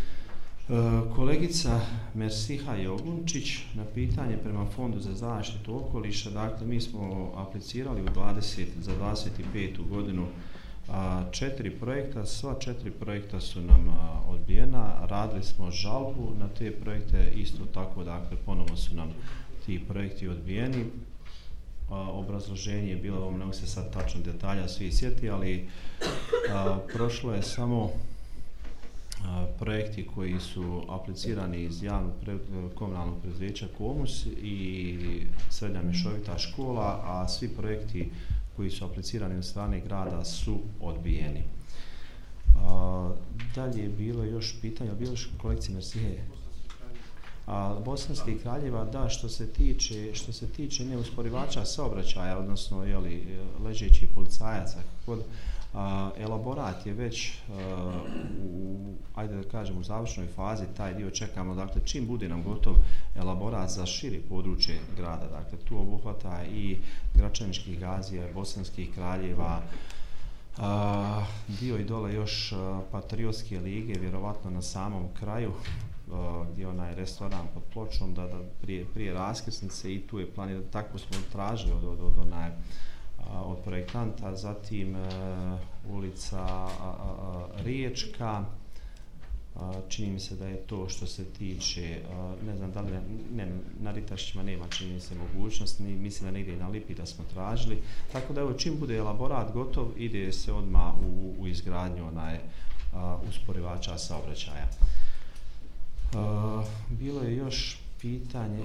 Uh, kolegica Mersiha Jogunčić na pitanje prema Fondu za zaštitu okoliša, dakle mi smo aplicirali u dvadeset, za dvadeset petu godinu a, četiri projekta, sva četiri projekta su nam a, odbijena, radili smo žalbu na te projekte, isto tako dakle ponovo su nam ti projekti odbijeni. A, obrazloženje je bilo, ne mogu se sad tačno detalja svi sjeti, ali a, prošlo je samo projekti koji su aplicirani iz javnog komunalnog preduzeća Komus i srednja mješovita škola, a svi projekti koji su aplicirani od strane grada su odbijeni. A, dalje je bilo još pitanje, bilo još kolekcije Mersije. A Bosanskih Kraljeva, da, što se tiče, što se tiče neusporivača saobraćaja, odnosno jeli, ležećih policajaca, kod a, elaborat je već a, u, ajde da kažem, u završnoj fazi, taj dio čekamo, dakle čim bude nam gotov elaborat za širi područje grada, dakle tu obuhvata i Gračaničkih gazija, Bosanskih Kraljeva, a, dio i dole još a, Patriotske lige, vjerovatno na samom kraju, gdje onaj restoran pod pločom da, da prije, prije raskrsnice i tu je planiran, tako smo tražili od, od, od, onaj, od projektanta, zatim uh, ulica a, a, Riječka, a, čini mi se da je to što se tiče, a, ne znam da li, ne, na Ritašićima nema čini mi se mogućnost, ni, mislim da negdje i na Lipi da smo tražili, tako da evo čim bude elaborat gotov ide se odmah u, u izgradnju onaj a, usporivača saobraćaja. Uh, bilo je još pitanje.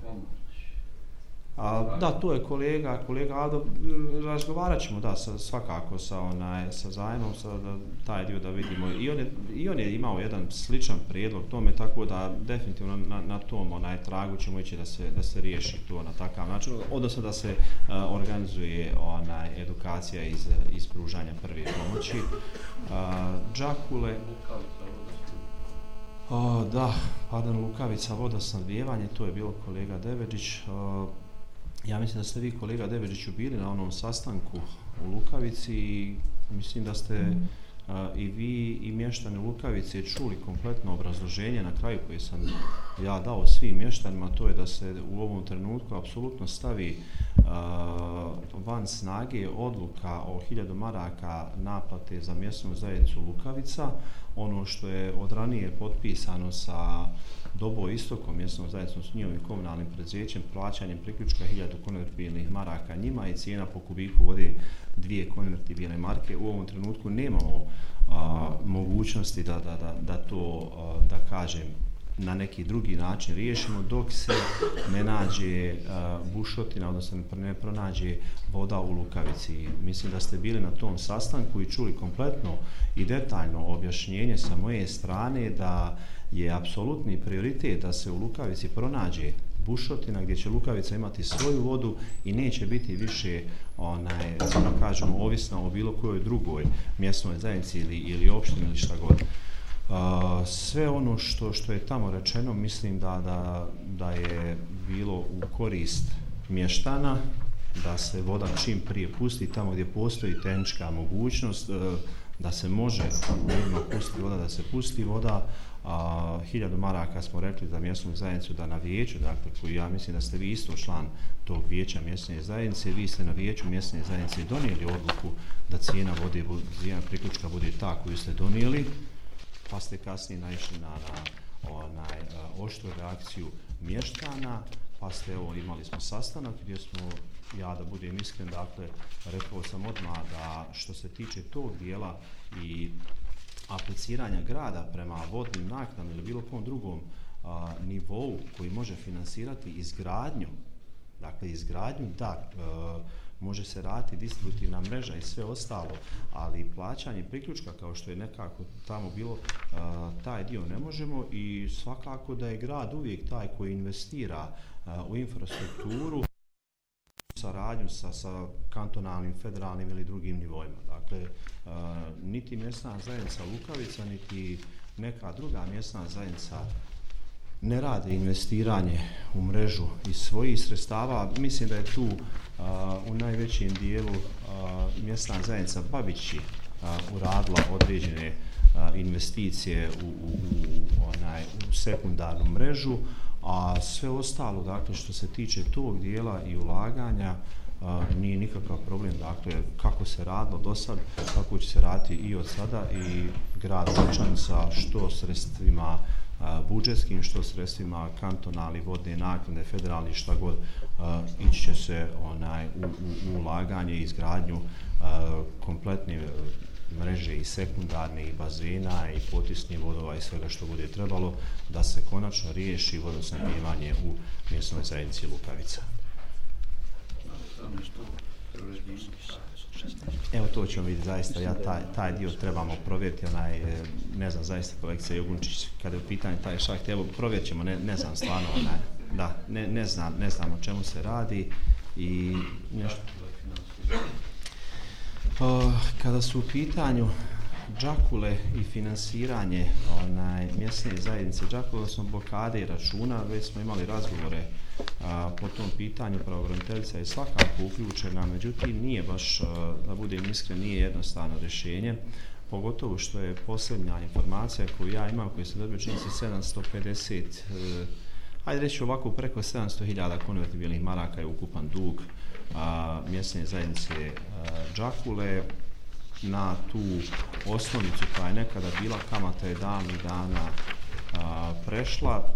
A, da, tu je kolega, kolega Aldo, razgovarat ćemo da, sa, svakako sa, onaj, sa zajmom, sa, da, taj dio da vidimo. I on, je, I on je imao jedan sličan prijedlog tome, tako da definitivno na, na tom onaj, tragu ćemo ići da se, da se riješi to na takav način, odnosno da se uh, organizuje onaj, edukacija iz, iz pružanja prve pomoći. Uh, Đakule, O, da, pardon, Lukavica, vodosnabdijevanje, to je bilo kolega Deveđić. O, ja mislim da ste vi, kolega Deveđiću, bili na onom sastanku u Lukavici i mislim da ste mm. a, i vi i mještani Lukavice čuli kompletno obrazloženje na kraju koje sam ja dao svim mještanima, to je da se u ovom trenutku apsolutno stavi a, van snage odluka o hiljadu maraka naplate za mjesnu zajednicu Lukavica. Ono što je od ranije potpisano sa Dobo Istokom, mjesnom zajednicom s njihovim komunalnim preduzećem, plaćanjem priključka hiljadu konvertibilnih maraka njima i cijena po kubiku vode dvije konvertibilne marke. U ovom trenutku nemamo a, mogućnosti da, da, da, da to, a, da kažem, na neki drugi način riješimo dok se ne nađe uh, bušotina, odnosno ne pronađe voda u Lukavici. Mislim da ste bili na tom sastanku i čuli kompletno i detaljno objašnjenje sa moje strane da je apsolutni prioritet da se u Lukavici pronađe bušotina gdje će Lukavica imati svoju vodu i neće biti više, onaj, da kažemo, ovisna o bilo kojoj drugoj mjesnoj zajednici ili, ili opštini ili šta god. Uh, sve ono što, što je tamo rečeno mislim da, da, da je bilo u korist mještana, da se voda čim prije pusti tamo gdje postoji tehnička mogućnost, uh, da se može pustiti voda, da se pusti voda. A, hiljadu maraka smo rekli za mjesnu zajednicu da na vijeću, dakle, koji ja mislim da ste vi isto član tog vijeća mjesne zajednice, vi ste na vijeću mjesne zajednice donijeli odluku da cijena vode, cijena priključka bude ta koju ste donijeli, pa ste kasnije naišli na, na onaj, oštru reakciju mještana, pa ste, evo, imali smo sastanak gdje smo, ja da budem iskren, dakle, rekao sam odmah da što se tiče tog dijela i apliciranja grada prema vodnim naknadama ili bilo kom drugom a, nivou koji može finansirati izgradnju, dakle izgradnju, da, a, može se raditi distributivna mreža i sve ostalo, ali plaćanje priključka kao što je nekako tamo bilo, a, taj dio ne možemo i svakako da je grad uvijek taj koji investira a, u infrastrukturu, saradnju sa, sa kantonalnim, federalnim ili drugim nivoima. Dakle, uh, niti mjesna zajednica Lukavica, niti neka druga mjesna zajednica ne rade investiranje u mrežu iz svojih sredstava. Mislim da je tu uh, u najvećem dijelu uh, mjesna zajednica Babići uh, uradila određene uh, investicije u, u, u, onaj, u sekundarnu mrežu, a sve ostalo, dakle, što se tiče tog dijela i ulaganja, a, nije nikakav problem, dakle, kako se radilo do sad, kako će se raditi i od sada i grad Gračanica, što sredstvima a, budžetskim, što sredstvima kantonalni, vodne naknade, federalni, šta god, a, ići će se onaj, u, u, u ulaganje i izgradnju a, kompletne mreže i sekundarne i bazena i potisnih vodova i svega što bude trebalo da se konačno riješi vodosnabdijevanje u mjesnoj zajednici Lukavica. Evo to ćemo vidjeti zaista, ja taj, taj dio trebamo provjeriti, onaj, ne znam zaista kolegica Jogunčić, kada je u pitanju taj šaht, evo provjerit ćemo, ne, ne znam stvarno, onaj, da, ne, ne, znam, ne znam o čemu se radi i nešto. O, kada su u pitanju Đakule i finansiranje onaj, mjesne zajednice Đakule, odnosno blokade i računa, već smo imali razgovore a, po tom pitanju, pravobraniteljica je svakako uključena, međutim nije baš, a, da budem iskren, nije jednostavno rješenje, pogotovo što je posljednja informacija koju ja imam, koju sam dobio čini se sedamsto pedeset, e, ajde reći ovako, preko sedamsto hiljada konvertibilnih maraka je ukupan dug a, mjesne zajednice a, Đakule. Na tu osnovicu koja je nekada bila, kamata je davnih dana a, prešla.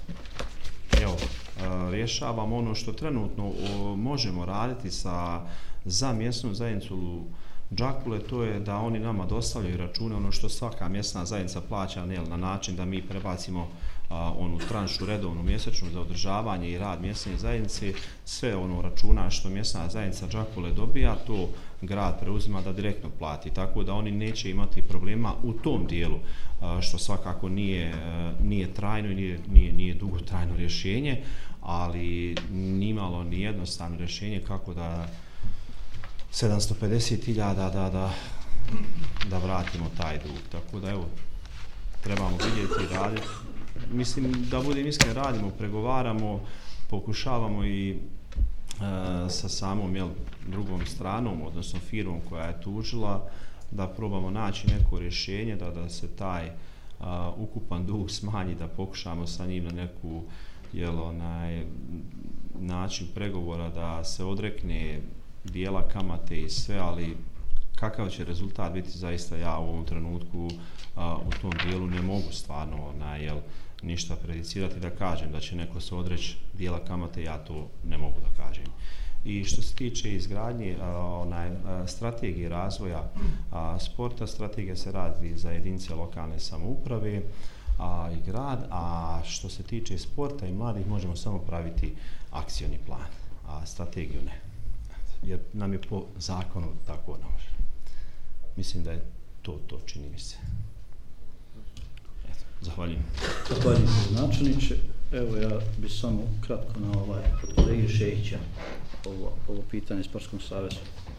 Evo, a, rješavamo ono što trenutno o, možemo raditi sa, za mjesnu zajednicu Đakule, to je da oni nama dostavljaju račune, ono što svaka mjesna zajednica plaća, ne, na način da mi prebacimo a, onu tranšu redovnu mjesečnu za održavanje i rad mjesne zajednice, sve ono računa što mjesna zajednica Đakule dobija, to grad preuzima da direktno plati, tako da oni neće imati problema u tom dijelu, a, što svakako nije, a, nije trajno i nije, nije, nije dugotrajno rješenje, ali nimalo ni jednostavno rješenje kako da sedamsto pedeset hiljada da, da, da vratimo taj dug. Tako da evo, trebamo vidjeti i raditi. Mislim, da budem iskren, radimo, pregovaramo, pokušavamo i e, sa samom jel, drugom stranom, odnosno firmom koja je tužila, da probamo naći neko rješenje, da, da se taj a, ukupan dug smanji, da pokušamo sa njim na neku jel, onaj, način pregovora, da se odrekne dijela kamate i sve, ali kakav će rezultat biti, zaista ja u ovom trenutku a, u tom dijelu ne mogu stvarno ona, jel, ništa predicirati da kažem da će neko se odreći dijela kamate, ja to ne mogu da kažem. I što se tiče izgradnje a, onaj, a, strategije razvoja a, sporta, strategija se radi za jedinice lokalne samouprave a, i grad, a što se tiče sporta i mladih možemo samo praviti akcioni plan, a strategiju ne. Jer nam je po zakonu tako ne može. Mislim da je to, to čini mi se. Eto, zahvaljujem. Zahvaljujem se, načelniče. Evo ja bi samo kratko na ovaj od kolege Šehića ovo, ovo pitanje Sportskom savezu.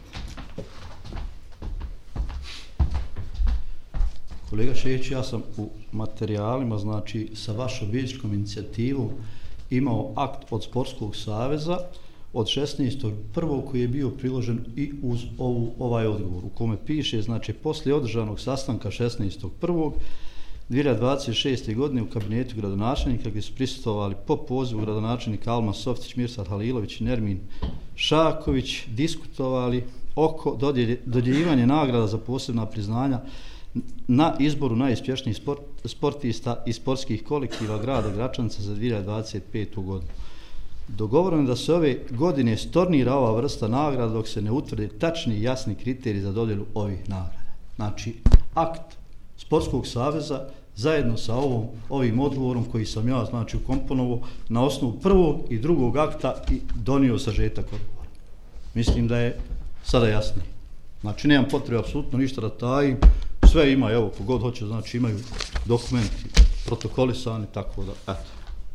Kolega Šehić, ja sam u materijalima, znači sa vašom vijećničkom inicijativom imao akt od Sportskog saveza od šesnaestog prvog koji je bio priložen i uz ovu, ovaj odgovor, u kome piše, znači, poslije održanog sastanka šesnaestog prvog dvije hiljade dvadeset šeste. godine u kabinetu gradonačelnika, gdje su prisustvovali po pozivu gradonačelnika Alma Softić, Mirsad Halilović i Nermin Šaković, diskutovali oko dodjeljivanja nagrada za posebna priznanja na izboru najuspješnijih sport, sportista i sportskih kolektiva grada Gračanca za dvije hiljade dvadeset petu. godinu. Dogovoreno je da se ove godine stornira ova vrsta nagrada dok se ne utvrde tačni i jasni kriteriji za dodjelu ovih nagrada. Znači, akt Sportskog saveza zajedno sa ovom, ovim odgovorom koji sam ja, znači, ukomponovao na osnovu prvog i drugog akta i donio sažetak odgovora. Mislim da je sada jasnije. Znači, nemam potrebe apsolutno ništa da tajim, sve ima, evo, kogod hoće, znači, imaju dokumenti protokolisani, tako da, eto.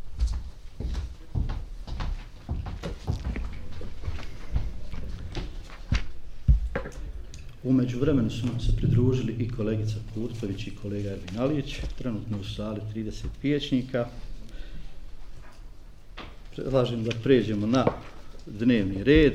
U međuvremenu su nam se pridružili i kolegica Kurtović i kolega Ervin Alić, trenutno u sali trideset vijećnika. Predlažem da pređemo na dnevni red.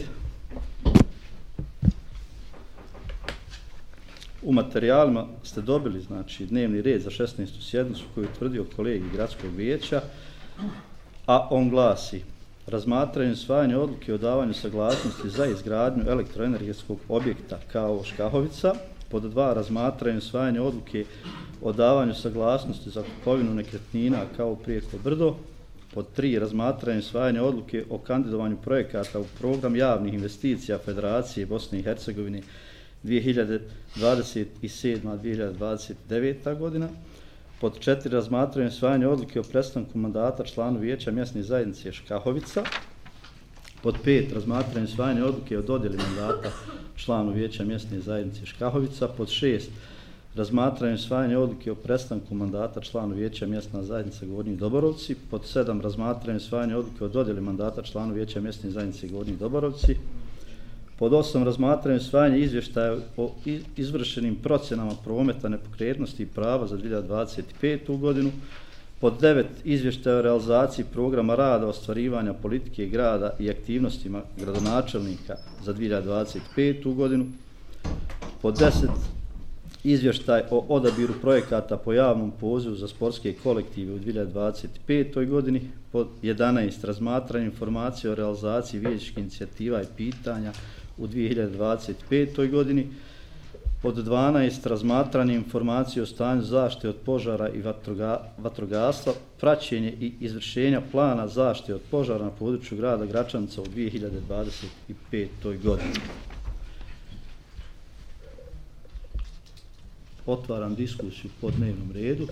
U materijalima ste dobili, znači, dnevni red za šesnaestu sjednicu koju je utvrdio kolegi gradskog vijeća, a on glasi: razmatranje i usvajanje odluke o davanju saglasnosti za izgradnju elektroenergetskog objekta kao Škahovica. Pod dva, razmatranje i usvajanje odluke o davanju saglasnosti za kupovinu nekretnina kao Prijeko Brdo. Pod tri, razmatranje i usvajanje odluke o kandidovanju projekata u program javnih investicija Federacije Bosne i Hercegovine dvije hiljade dvadeset sedma do dvije hiljade dvadeset deveta godina. Pod četiri, razmatranje usvajanja odluke o prestanku mandata članu Vijeća mjesne zajednice Škahovica. Pod pet, razmatranje usvajanja odluke o dodjeli mandata članu Vijeća mjesne zajednice Škahovica. Pod šest, razmatranje usvajanja odluke o prestanku mandata članu Vijeća mjesna zajednica Gornji Doborovci. Pod sedam, razmatranje usvajanja odluke o dodjeli mandata članu Vijeća mjesne zajednice Gornji Doborovci. Pod osam, razmatranje usvajanja izvještaja o izvršenim procjenama prometa nepokretnosti i prava za dvije hiljade dvadeset petu godinu. Pod devet, izvještaj o realizaciji programa rada ostvarivanja politike grada i aktivnostima gradonačelnika za dvije hiljade dvadeset petu godinu. Pod deset, izvještaj o odabiru projekata po javnom pozivu za sportske kolektive u dvije hiljade dvadeset petoj godini. Pod jedanaest, razmatranje informacije o realizaciji vijećničkih inicijativa i pitanja u dvije hiljade dvadeset petoj godini. Pod dvanaest, razmatranje informacije o stanju zaštite od požara i vatroga, vatrogastva, praćenje i izvršenja plana zaštite od požara na području grada Gračanca u dvije hiljade dvadeset petoj godini. Otvaram diskusiju po dnevnom redu.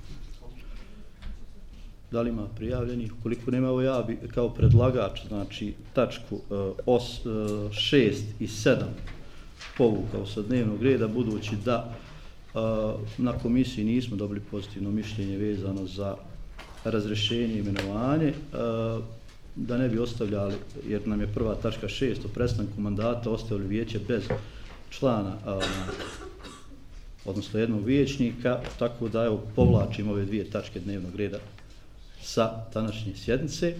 Da li ima prijavljenih? Ukoliko nema, evo ja bi kao predlagač, znači tačku šest i sedam povukao sa dnevnog reda, budući da a, na komisiji nismo dobili pozitivno mišljenje vezano za razrješenje i imenovanje, a, da ne bi ostavljali, jer nam je prva tačka šest o prestanku mandata, ostavili vijeće bez člana, a, odnosno jednog vijećnika, tako da evo povlačim ove dvije tačke dnevnog reda sa današnje sjednice.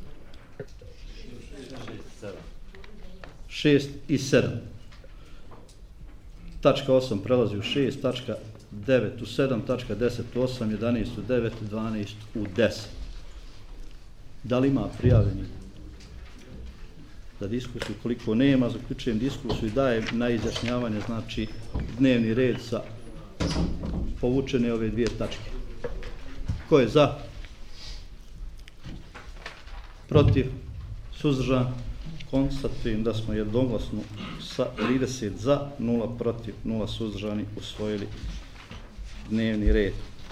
šest i sedam. Tačka osam prelazi u šest, tačka devet u sedam, tačka deset u osam, jedanaest u devet, dvanaest u deset. Da li ima prijavljeni za diskusiju? Koliko nema, zaključujem diskusiju i dajem na izjašnjavanje, znači, dnevni red sa povučene ove dvije tačke. Ko je za? Protiv? Suzdržan? Konstatujem da smo jednoglasno sa trideset za, nula protiv, nula suzdržani usvojili dnevni red.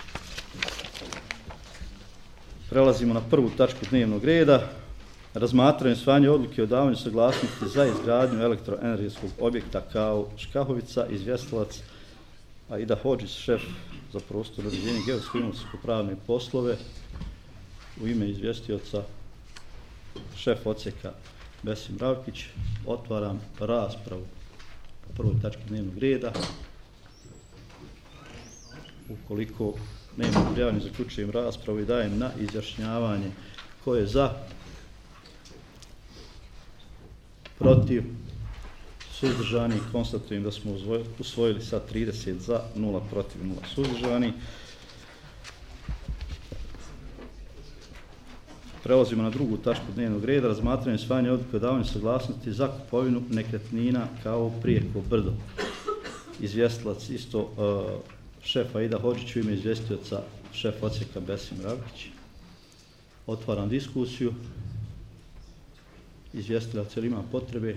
Prelazimo na prvu tačku dnevnog reda. Razmatranje usvajanja odluke o davanju saglasnosti za izgradnju elektroenergetskog objekta kao Škahovica, izvjestilac Aida Hodžić, šef za prostor uređenja i geodetsko-imovinsko-pravne poslove. U ime izvjestioca šef odsjeka Besim Ravkić, otvaram raspravu po prvoj tački dnevnog reda. Ukoliko nema prijavljanja, zaključujem raspravu i dajem na izjašnjavanje ko je za, protiv, suzdržani. Konstatujem da smo usvojili sa trideset za, nula protiv, nula suzdržani. Prelazimo na drugu tačku dnevnog reda, razmatranje usvajanja odluke o davanju saglasnosti za kupovinu nekretnina kao Prijeko Brdo. Izvjestilac isto uh, šef Aida Hodžić, u ime izvjestioca šef odsjeka Besim Ravkić. Otvaram diskusiju. Izvjestilac, jel ima potrebe?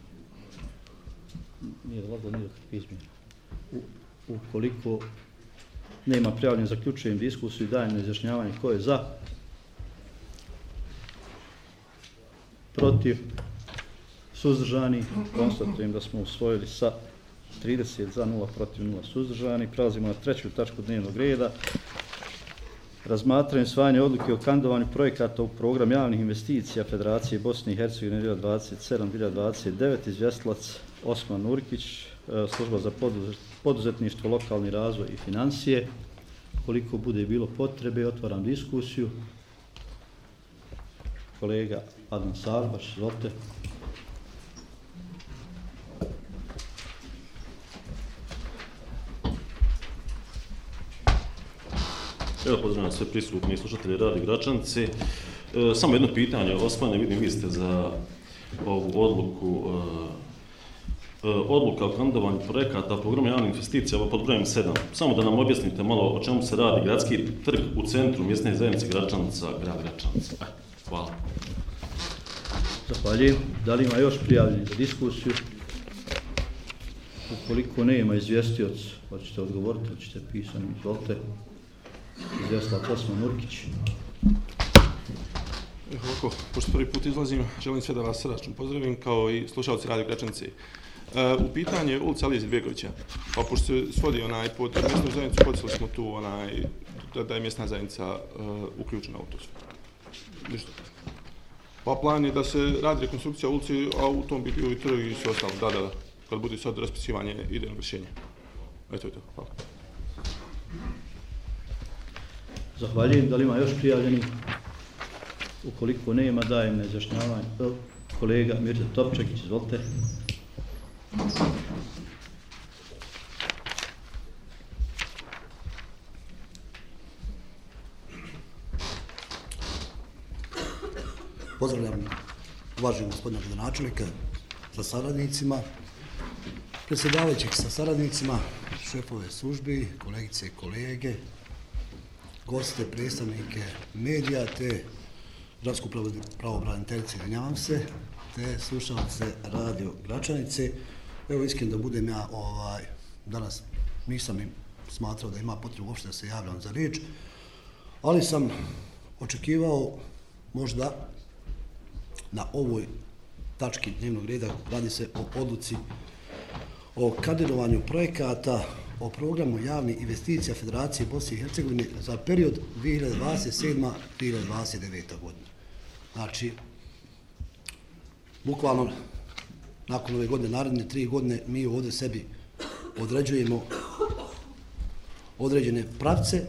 Nije dolazilo nikakvih izmjena. Ukoliko nema prijavljanja, zaključujem diskusiju i dajem na izjašnjavanje ko je za, protiv, suzdržani. Konstatujem da smo usvojili sa trideset za, nula protiv, nula suzdržani. Prelazimo na treću tačku dnevnog reda. Razmatranje usvajanja odluke o kandidovanju projekata u program javnih investicija Federacije Bosne i Hercegovine dvije hiljade dvadeset sedam do dvije hiljade dvadeset devet. Izvjestilac Osman Nurkić, služba za poduzetništvo, lokalni razvoj i financije. Koliko bude bilo potrebe, otvaram diskusiju. Kolega Adnan Sarbaš, izvolite. Evo, pozdravljam sve prisutni slušatelji Radi Gračanci. E, samo jedno pitanje, Osmane, vidim vi ste za ovu odluku, e, odluka o kandidovanju projekata programa javnih investicija, ovo pod brojem sedam. Samo da nam objasnite malo o čemu se radi gradski trg u centru mjesne zajednice Gračanca, grad Gračanca. E, hvala. Zahvaljujem. Da li ima još prijavljeni za diskusiju? Ukoliko nema izvjestioc, hoćete odgovoriti, hoćete pisani, izvolite. Izvjestila Osman Nurkić. Ovako, pošto prvi put izlazim, želim sve da vas srdačno pozdravim, kao i slušalci Radio Gračanice. E, u pitanje ulica Alije Izetbegovića, pa pošto se svodi onaj pod mjesnu zajednicu, podsjeli smo tu onaj, da, da je mjesna zajednica uh, uključena u to sve. Ništa. Pa plan je da se radi rekonstrukcija ulici, a u tom biti i trg i sve ostalo, da, da, da, kad bude sad raspisivanje idejnog rješenja. Eto je to, hvala. Zahvaljujem, da li ima još prijavljeni? Ukoliko nema, dajem na izjašnjavanje. Kolega Mirza Topčagić, izvolite. Pozdravljam uvaženog gospodina gradonačelnika sa saradnicima, predsjedavajućeg sa saradnicima, šefove službi, kolegice i kolege, goste, predstavnike medija, te gradsku pravobraniteljicu, izvinjavam se, te slušalce Radio Gračanice. Evo iskreno da budem ja, ovaj, danas nisam im smatrao da ima potrebu uopšte da se javljam za riječ, ali sam očekivao možda na ovoj tački dnevnog reda, radi se o odluci o kadrovanju projekata o programu javnih investicija Federacije Bosne i Hercegovine za period dvije hiljade dvadeset sedma do dvije hiljade dvadeset deveta godina. Znači, bukvalno nakon ove godine, naredne tri godine, mi ovdje sebi određujemo određene pravce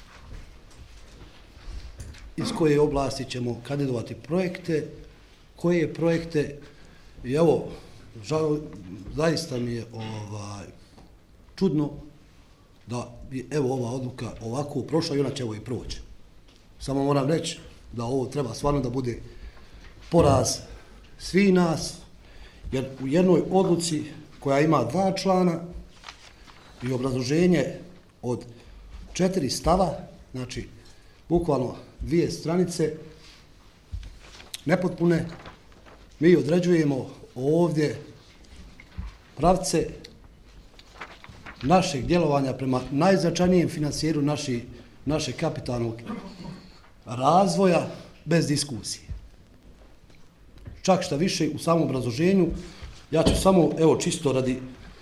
iz koje oblasti ćemo kandidovati projekte, koje projekte, i evo, žal, zaista mi je ovaj, čudno da je evo ova odluka ovako prošla i ona će ovo i proći. Samo moram reći da ovo treba stvarno da bude poraz svi nas, jer u jednoj odluci koja ima dva člana i obrazloženje od četiri stava, znači bukvalno dvije stranice, nepotpune, mi određujemo ovdje pravce našeg djelovanja prema najznačajnijem financijeru naši, našeg kapitalnog razvoja bez diskusije. Čak šta više u samom obrazloženju, ja ću samo, evo čisto radi,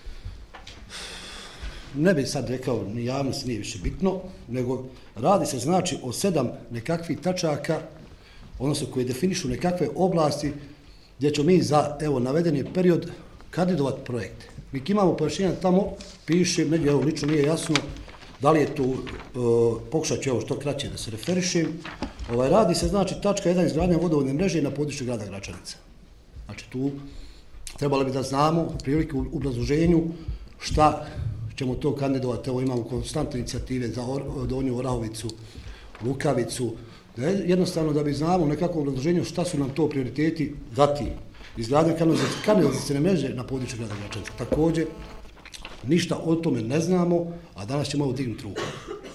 ne bih sad rekao, ni javnost nije više bitno, nego radi se znači o sedam nekakvih tačaka, odnosno koje definišu nekakve oblasti gdje ćemo mi za, evo, navedeni period kandidovati projekte. Mi imamo pojašnjenja tamo, piše, negdje, evo, lično nije jasno da li je tu, uh, pokušat ću evo što kraće da se referišem, ovaj, radi se znači tačka jedan izgradnja vodovodne mreže na području grada Gračanica. Znači tu trebali bi da znamo prilike u obrazloženju šta ćemo to kandidovati, evo imamo konstantne inicijative za Or, Donju Orahovicu, Lukavicu, da jednostavno da bi znamo u nekakvom obrazloženju šta su nam to prioriteti zatim. Izgradnja kanalizacijske mreže na području grada Gračanica. Također, ništa o tome ne znamo, a danas ćemo ovo dignuti ruku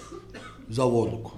za ovu odluku.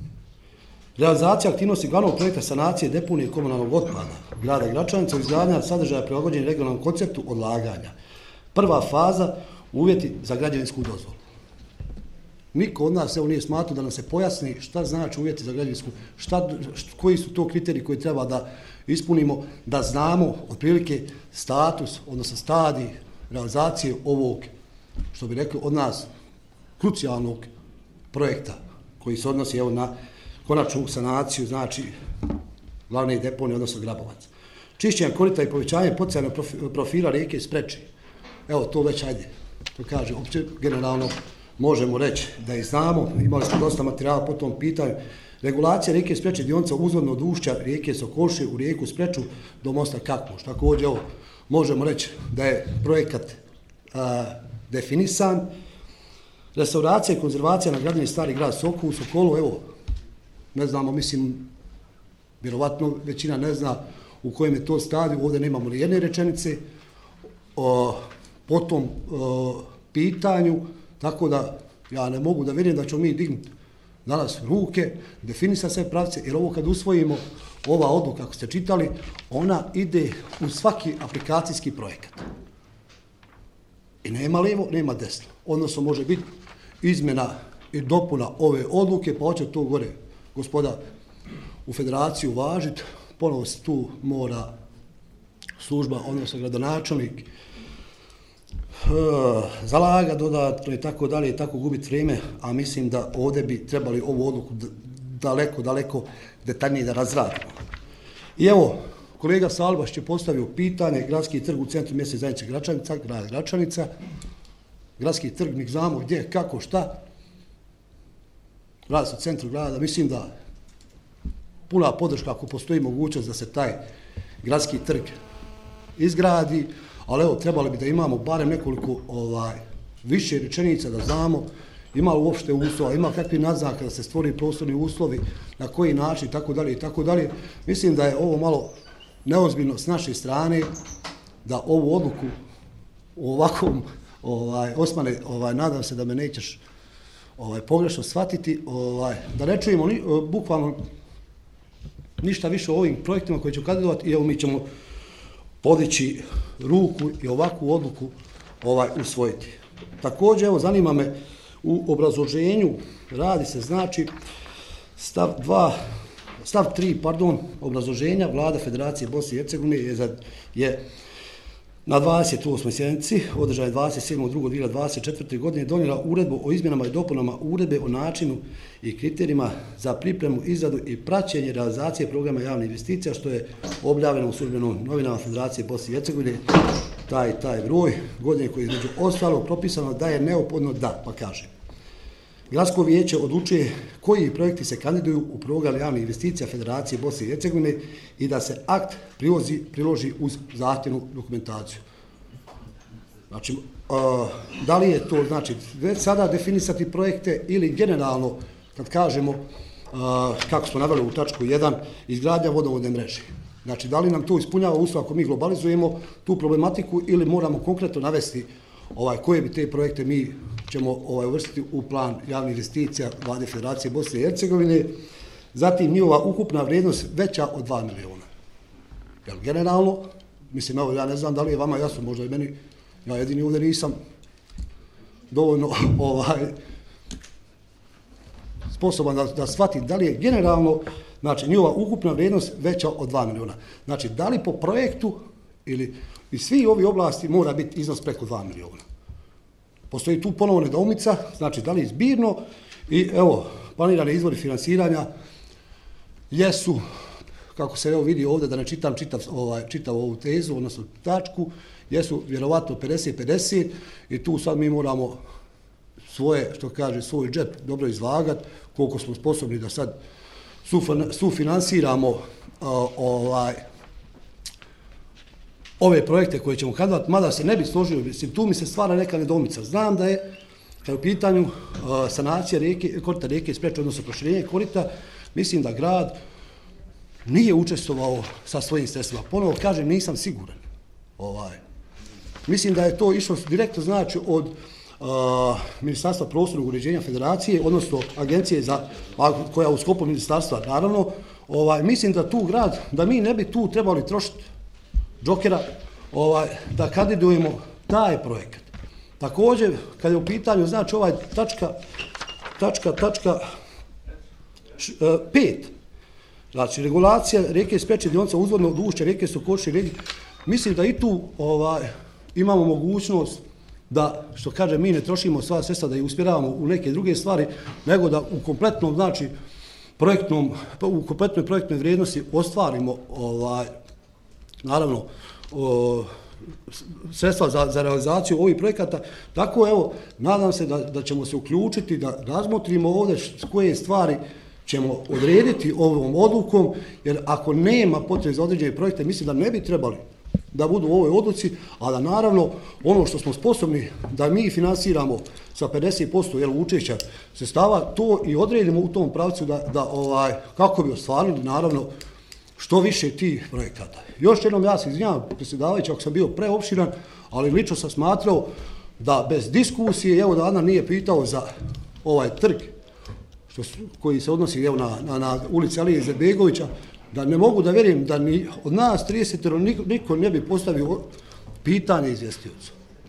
Realizacija aktivnosti glavnog projekta sanacije deponije komunalnog otpada grada Gračanica, izgradnja sadržaja prilagođenja regionalnom konceptu odlaganja. Prva faza, uvjeti za građevinsku dozvolu. Niko od nas evo nije smatrao da nam se pojasni šta znači uvjeti za građevinsku, šta, koji su to kriteriji koji treba da ispunimo, da znamo otprilike status, odnosno stadij realizacije ovog, što bi rekli od nas, krucijalnog projekta koji se odnosi evo na konačnu sanaciju, znači glavne deponije, odnosno Grabovac. Čišćenje korita i povećanje potencijalnog profila rijeke Spreče. Evo to već ajde, to kaže opće generalno možemo reći da je znamo, imali smo dosta materijala po tom pitanju. Regulacija rijeke Spreče, dionica uzvodno od ušća rijeke Sokoše u rijeku Spreču do mosta Kakmoš. Također, evo, možemo reći da je projekat a, definisan. Restauracija i konzervacija na gradnji Stari grad Soku u Sokolu, evo, ne znamo, mislim, vjerovatno većina ne zna u kojem je to stadiju, ovdje nemamo ni jedne rečenice o, po tom o, pitanju, tako da ja ne mogu da vjerujem da ćemo mi dignuti danas ruke, definisati sve pravce, jer ovo kad usvojimo, ova odluka, kako ste čitali, ona ide u svaki aplikacijski projekat. I nema lijevo, nema desno. Odnosno može biti izmjena i dopuna ove odluke, pa hoće to gore gospoda u federaciju važiti, ponovo se tu mora služba, odnosno gradonačelnik, zalaga dodatno i tako dalje i tako gubiti vrijeme, a mislim da ovdje bi trebali ovu odluku daleko, daleko detaljnije da razradimo. I evo, kolega Salbaš je postavio pitanje, gradski trg u centru mjesne zajednice Gračanica, grad Gračanica, gradski trg, mi znamo gdje, kako, šta, radi se u centru grada, mislim da puna podrška ako postoji mogućnost da se taj gradski trg izgradi, ali evo, trebali bi da imamo barem nekoliko ovaj, više rečenica da znamo ima li uopšte uslova, ima kakvi naznaka da se stvori prostorni uslovi, na koji način, tako dalje i tako dalje. Mislim da je ovo malo neozbiljno s naše strane, da ovu odluku u ovakvom, ovaj, Osmane, ovaj, nadam se da me nećeš ovaj, pogrešno shvatiti, ovaj, da ne čujemo ni, bukvalno ništa više o ovim projektima koji ću kandidovati i evo mi ćemo podići ruku i ovakvu odluku ovaj, usvojiti. Također, evo, zanima me, u obrazloženju radi se, znači, stav dva, stav tri, pardon, obrazloženja Vlada Federacije Bosne i Hercegovine je, za, je na dvadeset osmoj sjednici, održane dvadeset sedmog drugog dvije tisuće dvadeset četvrte. godine, donijela uredbu o izmjenama i dopunama uredbe o načinu i kriterijima za pripremu, izradu i praćenje realizacije programa javnih investicija, što je objavljeno u službenom novinama Federacije Bosne i Hercegovine, taj, taj broj godine koji je između ostalog propisano da je neophodno da, pa kaže. Gradsko vijeće odlučuje koji projekti se kandiduju u program javnih investicija Federacije Bosne i Hercegovine i da se akt priloži, priloži uz zahtjevnu dokumentaciju. Znači, uh, da li je to, znači, već sada definisati projekte ili generalno, kad kažemo, uh, kako smo naveli u tačku jedan, izgradnja vodovodne mreže. Znači, da li nam to ispunjava uslov ako mi globalizujemo tu problematiku ili moramo konkretno navesti ovaj, koje bi te projekte mi ćemo ovaj, uvrstiti u plan javnih investicija Vlade Federacije Bosne i Hercegovine. Zatim njihova ukupna vrijednost veća od dva miliona. Jel, generalno, mislim, evo, ja ne znam da li je vama jasno, možda i meni, ja jedini ovdje nisam dovoljno ovaj, sposoban da, da shvatim da li je generalno, znači, njihova ukupna vrijednost veća od dva miliona. Znači, da li po projektu ili iz svih ovih oblasti mora biti iznos preko dva miliona. Postoji tu ponovo nedoumica, znači da li je zbirno i evo, planirane izvori finansiranja jesu, kako se evo vidi ovdje, da ne čitam čitav, ovaj, čitav ovu tezu, odnosno tačku, jesu vjerovatno pedeset pedeset i tu sad mi moramo svoje, što kaže, svoj džep dobro izvagati, koliko smo sposobni da sad sufinansiramo uh, ovaj, ove projekte koje ćemo kandidovati, mada se ne bi složio, mislim, tu mi se stvara neka nedoumica. Znam da je, kada je u pitanju uh, sanacija rijeke, korita rijeke Spreče, odnosno proširenje korita, mislim da grad nije učestvovao sa svojim sredstvima. Ponovo kažem, nisam siguran. Ovaj. Mislim da je to išlo direktno, znači, od uh, Ministarstva prostornog uređenja Federacije, odnosno agencije za, koja u sklopu ministarstva, naravno, ovaj, mislim da tu grad, da mi ne bi tu trebali trošiti džokera, ovaj, da kandidujemo taj projekat. Također, kad je u pitanju, znači, ovaj tačka, tačka, tačka š, e, pet, znači, regulacija rijeke Spreče, dionica uzvodno od ušća rijeke Sokoši, rijeke, mislim da i tu ovaj, imamo mogućnost da, što kaže, mi ne trošimo sva sredstva da ih usmjeravamo u neke druge stvari, nego da u kompletnom, znači, projektnom, u kompletnoj projektnoj vrijednosti ostvarimo, ovaj, naravno, o, sredstva za, za realizaciju ovih projekata. Tako, evo, nadam se da, da ćemo se uključiti, da razmotrimo ovdje koje stvari ćemo odrediti ovom odlukom, jer ako nema potrebe za određene projekte, mislim da ne bi trebali da budu u ovoj odluci, a da naravno ono što smo sposobni da mi finansiramo sa pedeset posto jel, učešća sredstava, to i odredimo u tom pravcu da, da ovaj, kako bi ostvarili naravno što više tih projekata. Još jednom ja se izvinjavam, predsjedavajući, ako sam bio preopširan, ali lično sam smatrao da bez diskusije, evo da Ana nije pitao za ovaj trg što, koji se odnosi evo, na, na, na ulici Alije Izetbegovića, da ne mogu da vjerujem da ni od nas trideset niko, niko ne bi postavio pitanje izvjestiocu.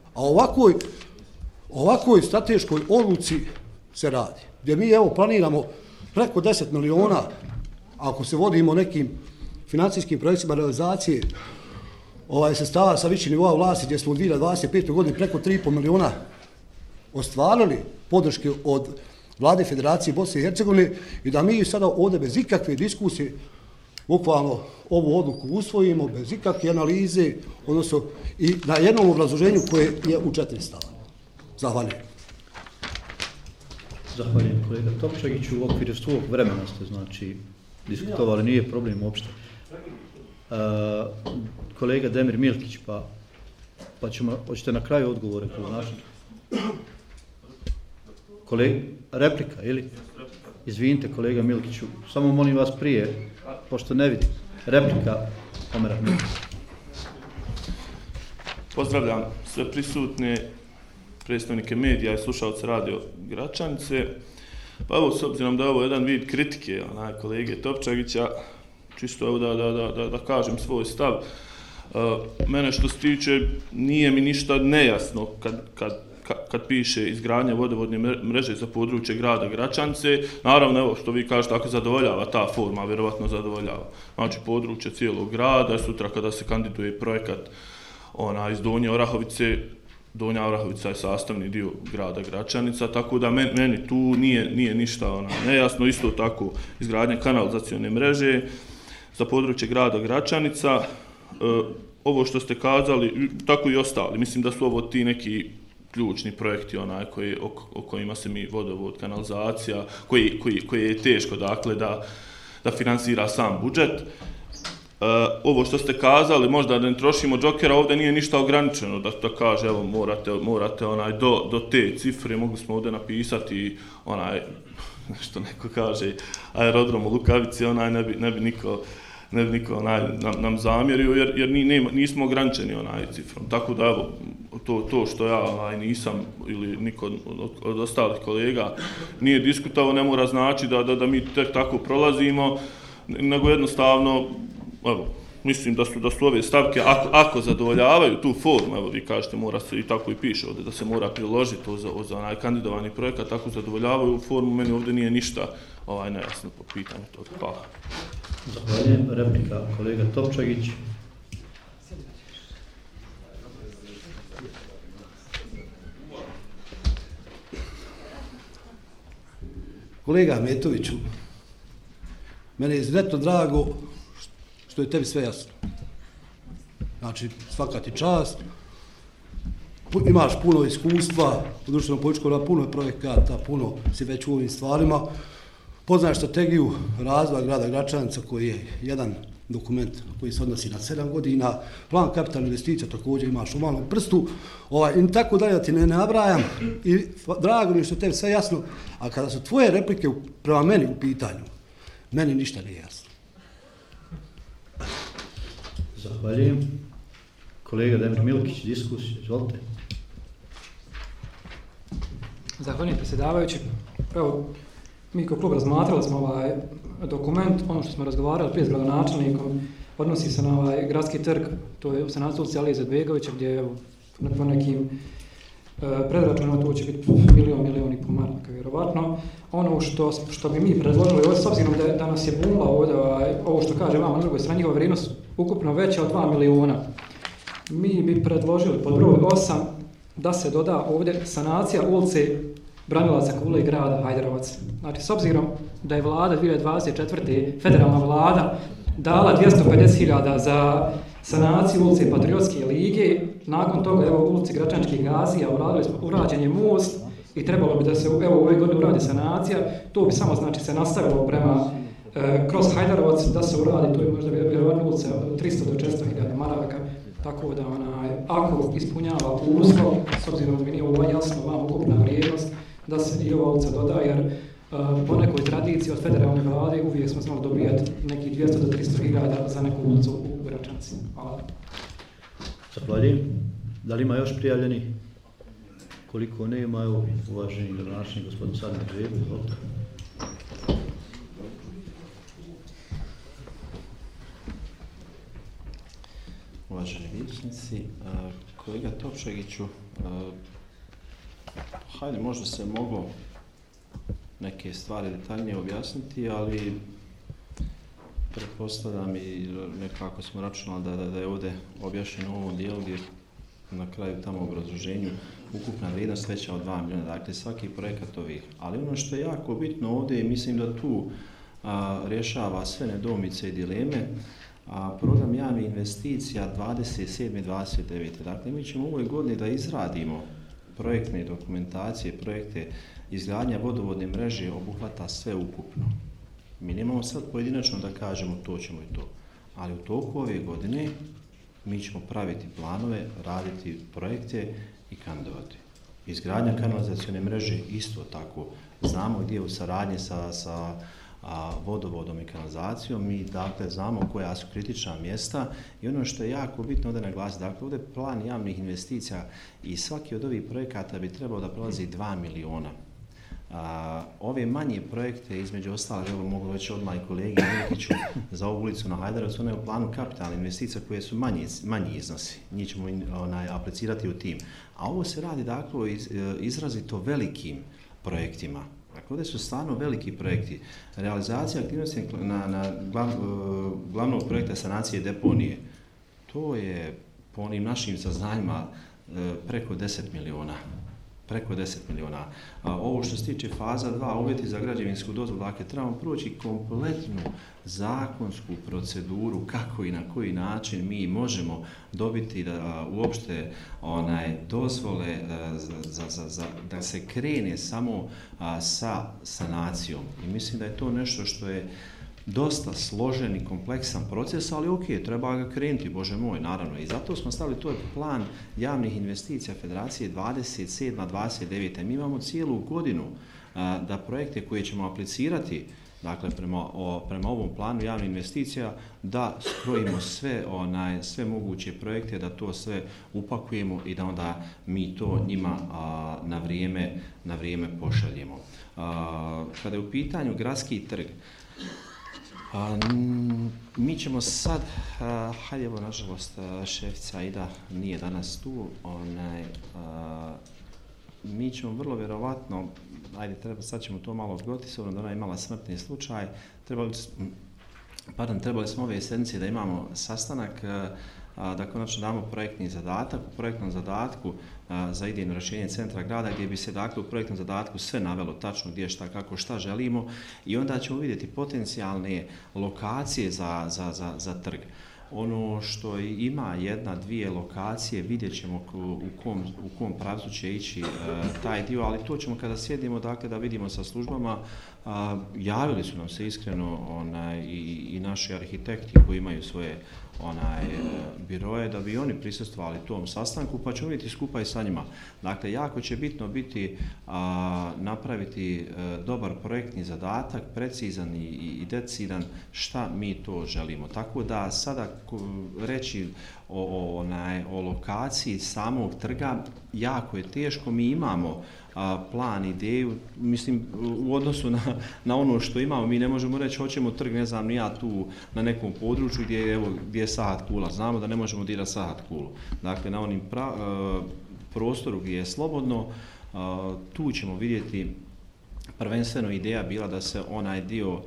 A ovakvoj, ovakvoj strateškoj odluci se radi. Gdje mi evo planiramo preko deset miliona, ako se vodimo nekim financijskim projekcijama realizacije ovaj, sredstava sa viših nivoa vlasti, gdje smo u dvije hiljade dvadeset pete. godine preko tri i pol miliona ostvarili podrške od Vlade Federacije Bosne i Hercegovine i da mi sada ovdje bez ikakve diskusije bukvalno ovu odluku usvojimo, bez ikakve analize, odnosno i na jednom obrazloženju koje je u četiri stava. Zahvaljujem. Zahvaljujem kolega Topčagiću. U okviru svog vremena ste znači diskutovali, nije problem uopšte. Uh, kolega Demir Milkić, pa, pa ćemo, hoćete na kraju odgovore kroz način? Kolega, replika, ili? Izvinite kolega Milkiću, samo molim vas prije, pošto ne vidim. Replika, Omera Milkić. Pozdravljam sve prisutne, predstavnike medija i slušalce radio Gračanice. Pa evo, s obzirom da je ovo jedan vid kritike onaj, kolege Topčagića, čisto evo da, da, da, da kažem svoj stav. Uh, mene što se tiče, nije mi ništa nejasno kad, kad, kad piše izgradnja vodovodne mreže za područje grada Gračanice. Naravno, evo što vi kažete, ako zadovoljava ta forma, vjerovatno zadovoljava. Znači, područje cijelog grada, sutra kada se kandiduje projekat ona, iz Donje Orahovice, Donja Orahovica je sastavni dio grada Gračanica, tako da meni, meni tu nije, nije ništa ona, nejasno. Isto tako izgradnja kanalizacione mreže za područje grada Gračanica. E, ovo što ste kazali, tako i ostali, mislim da su ovo ti neki ključni projekti onaj, koji, o, o kojima se mi vodovod, kanalizacija, koji, koji, koji je teško dakle, da, da finansira sam budžet. Uh, ovo što ste kazali, možda da ne trošimo džokera, ovdje nije ništa ograničeno, da, da kaže, evo, morate, morate onaj, do, do te cifre, mogli smo ovdje napisati, onaj, što neko kaže, aerodrom u Lukavici, onaj, ne bi, ne bi niko, ne bi niko onaj, nam, nam zamjerio, jer, jer ni, nema, nismo ograničeni onaj cifrom. Tako da, evo, to, to što ja onaj, nisam, ili niko od, od ostalih kolega nije diskutao, ne mora znači da, da, da mi tek tako prolazimo, nego jednostavno, evo, mislim da su, da su ove stavke, ako, ako zadovoljavaju tu formu, evo vi kažete, mora se, i tako i piše ovdje, da se mora priložiti za, za onaj kandidovani projekat, ako zadovoljavaju formu, meni ovdje nije ništa ovaj, nejasno po pitanju toga. Hvala. Zahvaljujem. Replika kolega Topčagić. Kolega Ahmetoviću, mene je izuzetno drago što je tebi sve jasno. Znači, svaka ti čast, imaš puno iskustva, u društvenom političkom, puno projekata, puno si već u ovim stvarima, poznaješ strategiju razvoja grada Gračanica koji je jedan dokument koji se odnosi na sedam godina, plan kapitalne investicija također imaš u malom prstu, ovaj, i tako dalje da ti ne nabrajam i drago mi što je tebi sve jasno, a kada su tvoje replike prema meni u pitanju, meni ništa nije jasno. Zahvaljujem. Kolega Demir Milkić, diskusija, izvolite. Zahvaljujem predsjedavajući. Evo, mi kao klub razmatrali smo ovaj dokument, ono što smo razgovarali prije s gradonačelnikom, odnosi se na ovaj gradski trg, to je u senatu ulici Alije Izetbegovića, gdje je po nekim e, predračunima to će biti milion, milion i pol maraka, vjerovatno. Ono što, što bi mi predložili, s obzirom da, da nas je bunila ovdje, ovaj, ovo što kaže vama na drugoj strani, njihova vrijednost ukupno veća od dva miliona. Mi bi predložili pod broj osam da se doda ovdje sanacija ulice Branilaca Kule i grada Hajdarovac. Znači, s obzirom da je vlada dvije hiljade dvadeset četvrte. federalna vlada dala dvjesto pedeset hiljada za sanaciju ulice Patriotske lige, nakon toga evo u ulici Gračaničkih gazija uradili smo urađen je most i trebalo bi da se evo ove godine uradi sanacija, to bi samo znači se nastavilo prema e, kroz Hajdarovac da se uradi, to je možda vjerovatno ulica od tristo do četiristo hiljada maraka, tako da onaj, ako ispunjava uslov, s obzirom da mi nije ovo jasno vam ukupna vrijednost, da se i ova ulica doda, jer uh, po nekoj tradiciji od federalne vlade uvijek smo znali dobijati nekih dvjesto do tristo hiljada za neku ulicu u Gračanici. Hvala. Zahvaljujem. Da li ima još prijavljeni? Koliko ne ima, evo, uvaženi gradonačelnik gospodin Sadmir Žebo, izvolite. Uvaženi vijećnici, Kolega Topčagiću, hajde možda se moglo neke stvari detaljnije objasniti, ali pretpostavljam i nekako smo računali da, da, da je ovdje objašnjeno u ovom dijelu gdje na kraju tamo u obrazloženju ukupna vrijednost veća od dva milijuna, dakle svaki projekat ovih. Ali ono što je jako bitno ovdje, mislim da tu a, rješava sve nedoumice i dileme, a program javnih investicija dvadeset sedme dvadeset devete. Dakle, mi ćemo u ovoj godini da izradimo projektne dokumentacije, projekte izgradnja vodovodne mreže obuhvata sve ukupno. Mi nemamo sad pojedinačno da kažemo to ćemo i to, ali u toku ove godine mi ćemo praviti planove, raditi projekte i kandidovati. Izgradnja kanalizacione mreže isto tako. Znamo gdje je u saradnji sa, sa a, vodovodom i kanalizacijom, mi dakle znamo koja su kritična mjesta i ono što je jako bitno ovdje naglasiti, dakle ovdje je plan javnih investicija i svaki od ovih projekata bi trebao da prolazi dva miliona. A, ove manje projekte, između ostalog, evo mogu reći odmah i kolegi Miletiću za ovu ulicu na Hajdarovcu, one je u planu kapitalne investicije koje su manji, manji iznosi. Njih ćemo onaj, aplicirati u tim. A ovo se radi dakle o iz, izrazito velikim projektima. Dakle, ovdje su stvarno veliki projekti. Realizacija aktivnosti na, na glav, glavnog projekta sanacije deponije, to je po onim našim saznanjima preko deset miliona. Preko deset miliona. A, ovo što se tiče faza dva, uvjeti za građevinsku dozvolu, dakle, trebamo proći kompletnu zakonsku proceduru kako i na koji način mi možemo dobiti da, a, uopšte onaj, dozvole a, za, za, za, da se krene samo a, sa sanacijom. I mislim da je to nešto što je dosta složen i kompleksan proces, ali ok, treba ga krenuti, Bože moj, naravno. I zato smo stavili, to je plan javnih investicija Federacije dvadeset sedme dvadeset devete. Mi imamo cijelu godinu a, da projekte koje ćemo aplicirati, dakle prema, o, prema ovom planu javnih investicija, da skrojimo sve, onaj, sve moguće projekte, da to sve upakujemo i da onda mi to njima a, na, vrijeme, na vrijeme pošaljemo. A, kada je u pitanju gradski trg, A, mi ćemo sad, a, hajde evo nažalost šefica Aida nije danas tu, onaj, a, mi ćemo vrlo vjerovatno, ajde treba, sad ćemo to malo odgoditi, s obzirom da ona imala smrtni slučaj, trebali, pardon, trebali smo ove sedmice da imamo sastanak, a, da konačno damo projektni zadatak, u projektnom zadatku a, za idejno rješenje centra grada gdje bi se dakle u projektnom zadatku sve navelo tačno gdje šta, kako, šta želimo i onda ćemo vidjeti potencijalne lokacije za, za, za, za trg. Ono što ima jedna, dvije lokacije, vidjet ćemo u kom, u kom pravcu će ići e, taj dio, ali to ćemo kada sjedimo, dakle, da vidimo sa službama. A, javili su nam se iskreno onaj, i, i naši arhitekti koji imaju svoje onaj, biroje, da bi oni prisustvovali tom sastanku, pa ćemo vidjeti skupa i sa njima. Dakle, jako će bitno biti a, napraviti a, dobar projektni zadatak, precizan i, i decidan šta mi to želimo. Tako da sada reći o, o, onaj, o lokaciji samog trga jako je teško, mi imamo a, plan, ideju, mislim u odnosu na, na ono što imamo, mi ne možemo reći hoćemo trg, ne znam, ni ja tu na nekom području gdje, evo, gdje je Sahat Kula, znamo da ne možemo dirati Sahat Kulu. Dakle, na onim pra, a, prostoru gdje je slobodno, a, tu ćemo vidjeti, prvenstveno ideja bila da se onaj dio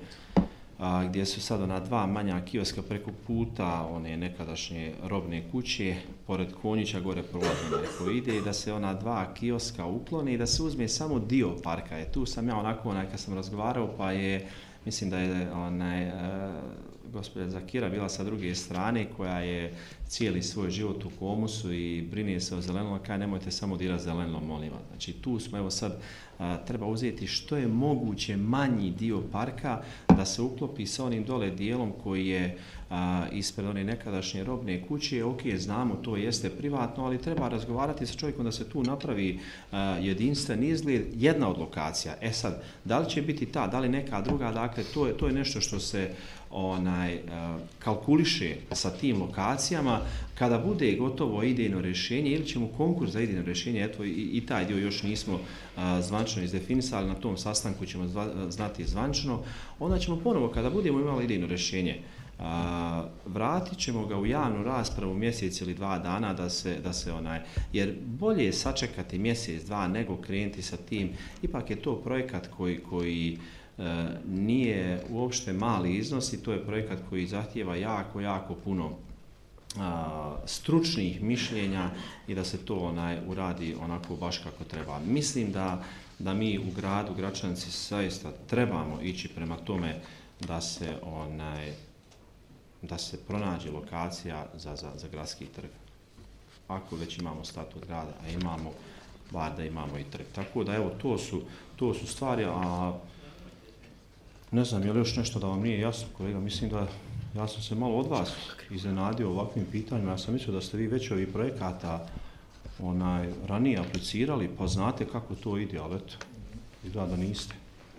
a, gdje su sad ona dva manja kioska preko puta, one nekadašnje robne kuće, pored Konjića gore prolazno neko ide, da se ona dva kioska uklone i da se uzme samo dio parka. E, tu sam ja onako, onaj, kad sam razgovarao, pa je, mislim da je onaj, e, gospođa Zakira bila sa druge strane, koja je cijeli svoj život u Komusu i brine se o zelenilom, kaj nemojte samo dirati zelenilom, molim vas. Znači tu smo, evo sad, a, treba uzeti što je moguće manji dio parka da se uklopi sa onim dole dijelom koji je a, ispred one nekadašnje robne kuće. Ok, znamo, to jeste privatno, ali treba razgovarati sa čovjekom da se tu napravi a, jedinstven izgled, jedna od lokacija. E sad, da li će biti ta, da li neka druga, dakle, to je, to je nešto što se onaj, kalkuliše sa tim lokacijama. Kada bude gotovo idejno rješenje ili ćemo konkurs za idejno rješenje, eto i, i taj dio još nismo a, zvančno izdefinisali, na tom sastanku ćemo zva, znati zvančno, onda ćemo ponovo, kada budemo imali idejno rješenje, A, vratit ćemo ga u javnu raspravu mjesec ili dva dana da se, da se onaj, jer bolje je sačekati mjesec, dva nego krenuti sa tim. Ipak je to projekat koji, koji e, nije uopšte mali iznos i to je projekat koji zahtijeva jako, jako puno a, stručnih mišljenja i da se to onaj uradi onako baš kako treba. Mislim da, da mi u gradu Gračanici zaista trebamo ići prema tome da se onaj da se pronađe lokacija za, za, za gradski trg. Ako već imamo statut grada, a imamo, bar da imamo i trg. Tako da evo, to su, to su stvari, a ne znam, je li još nešto da vam nije jasno, kolega, mislim da ja sam se malo od vas iznenadio ovakvim pitanjima, ja sam mislio da ste vi već ovih projekata onaj, ranije aplicirali, pa znate kako to ide, ali eto, izgleda da niste.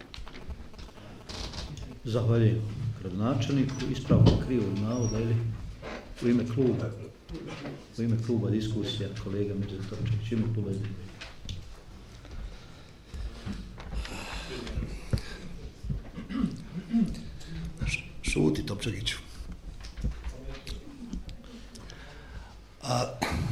Zahvaljujem gradonačelniku, ispravno krivo navoda ili u ime kluba, u ime kluba diskusija kolega Mirza Topčević, ime kluba S D P. Šuti Topčeviću. A,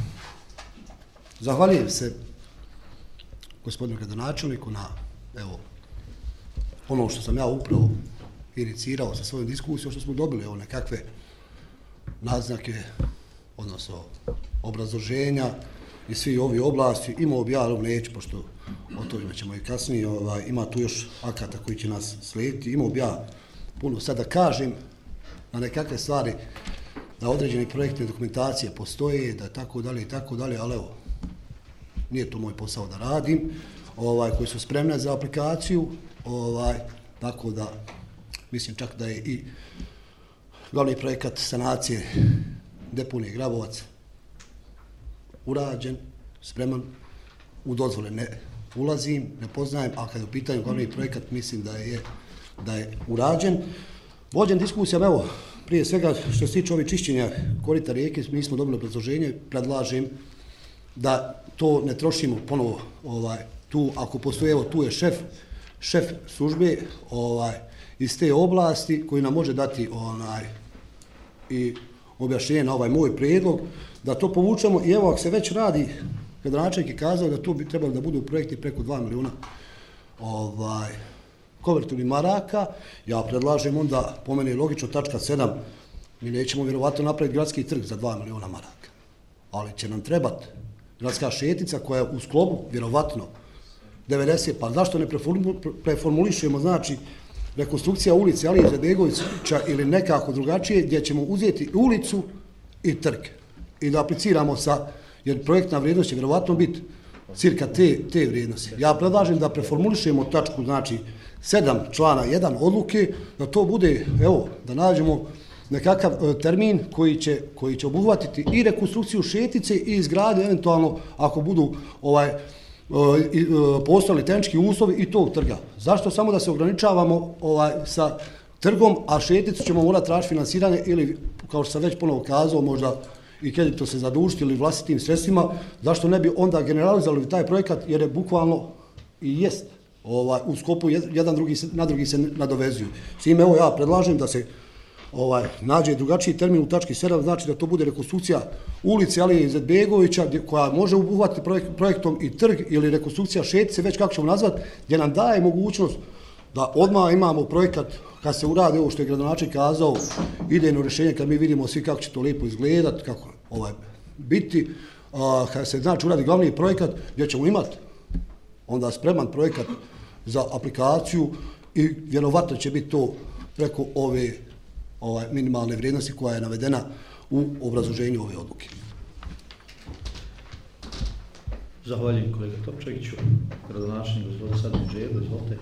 zahvaljujem se gospodinu gradonačelniku na evo ono što sam ja upravo inicirao sa svojom diskusijom, što smo dobili evo nekakve naznake, odnosno obrazloženja i svi ovi oblasti. Imao bi ja, ali neću, pošto o tome ćemo i kasnije, ovaj, ima tu još akata koji će nas slijediti. Imao bi ja puno sad da kažem na nekakve stvari, da određeni projektne dokumentacije postoje, da tako dalje i tako dalje, ali evo, nije to moj posao da radim, ovaj, koji su spremne za aplikaciju, ovaj, tako da mislim čak da je i glavni projekat sanacije deponije Grabovac urađen, spreman, u dozvole ne ulazim, ne poznajem, a kad je u pitanju glavni projekat mislim da je, da je urađen. Vođen diskusijama, evo, prije svega što se tiče ovih čišćenja korita rijeke, mi smo dobili obrazloženje, predlažem da to ne trošimo ponovo, ovaj, tu, ako postoji, evo, tu je šef, šef službe, ovaj, iz te oblasti koji nam može dati onaj i objašnjenje na ovaj moj prijedlog, da to povučemo i evo ako se već radi, gradonačelnik je kazao da to bi trebalo da budu projekti preko dva milijuna ovaj, konvertibilnih maraka, ja predlažem onda, po meni je logično, tačka sedam, mi nećemo vjerovatno napraviti gradski trg za dva milijuna maraka, ali će nam trebati gradska šetnica koja je u sklopu, vjerovatno, devedeset, pa zašto ne preformulišemo, znači, rekonstrukcija ulice Alije Izetbegovića ili nekako drugačije, gdje ćemo uzeti ulicu i trg i da apliciramo sa, jer projektna vrijednost će vjerovatno biti cirka te, te vrijednosti. Ja predlažem da preformulišemo tačku, znači sedam člana jedan odluke, da to bude, evo, da nađemo nekakav e, termin koji će, koji će obuhvatiti i rekonstrukciju šetice i izgradnju eventualno, ako budu ovaj, postojali tehnički uslovi i tog trga. Zašto samo da se ograničavamo ovaj, sa trgom, a šeticu ćemo morati tražiti finansiranje ili, kao što sam već ponovo kazao, možda i kredito se zadužiti ili vlastitim sredstvima, zašto ne bi onda generalizali taj projekat, jer je bukvalno i jest ovaj, u skopu jedan drugi se, na drugi se nadovezuju. S tim, evo, ja predlažem da se ovaj, nađe drugačiji termin u tački sedam, znači da to bude rekonstrukcija ulice Alije Izetbegovića, koja može obuhvatiti projekt, projektom i trg ili rekonstrukcija šetice, već kako ćemo nazvati, gdje nam daje mogućnost da odmah imamo projekat, kad se uradi ovo što je gradonačelnik kazao, idejno rješenje, kad mi vidimo svi kako će to lijepo izgledati, kako ovaj, biti, a, kad se znači uradi glavni projekat, gdje ćemo imati onda spreman projekat za aplikaciju i vjerovatno će biti to preko ove ovaj, minimalne vrijednosti koja je navedena u obrazloženju ove odluke. Zahvaljujem kolega Topčeviću. Gradonačelnik gospodin Sadmir Džebo, izvolite.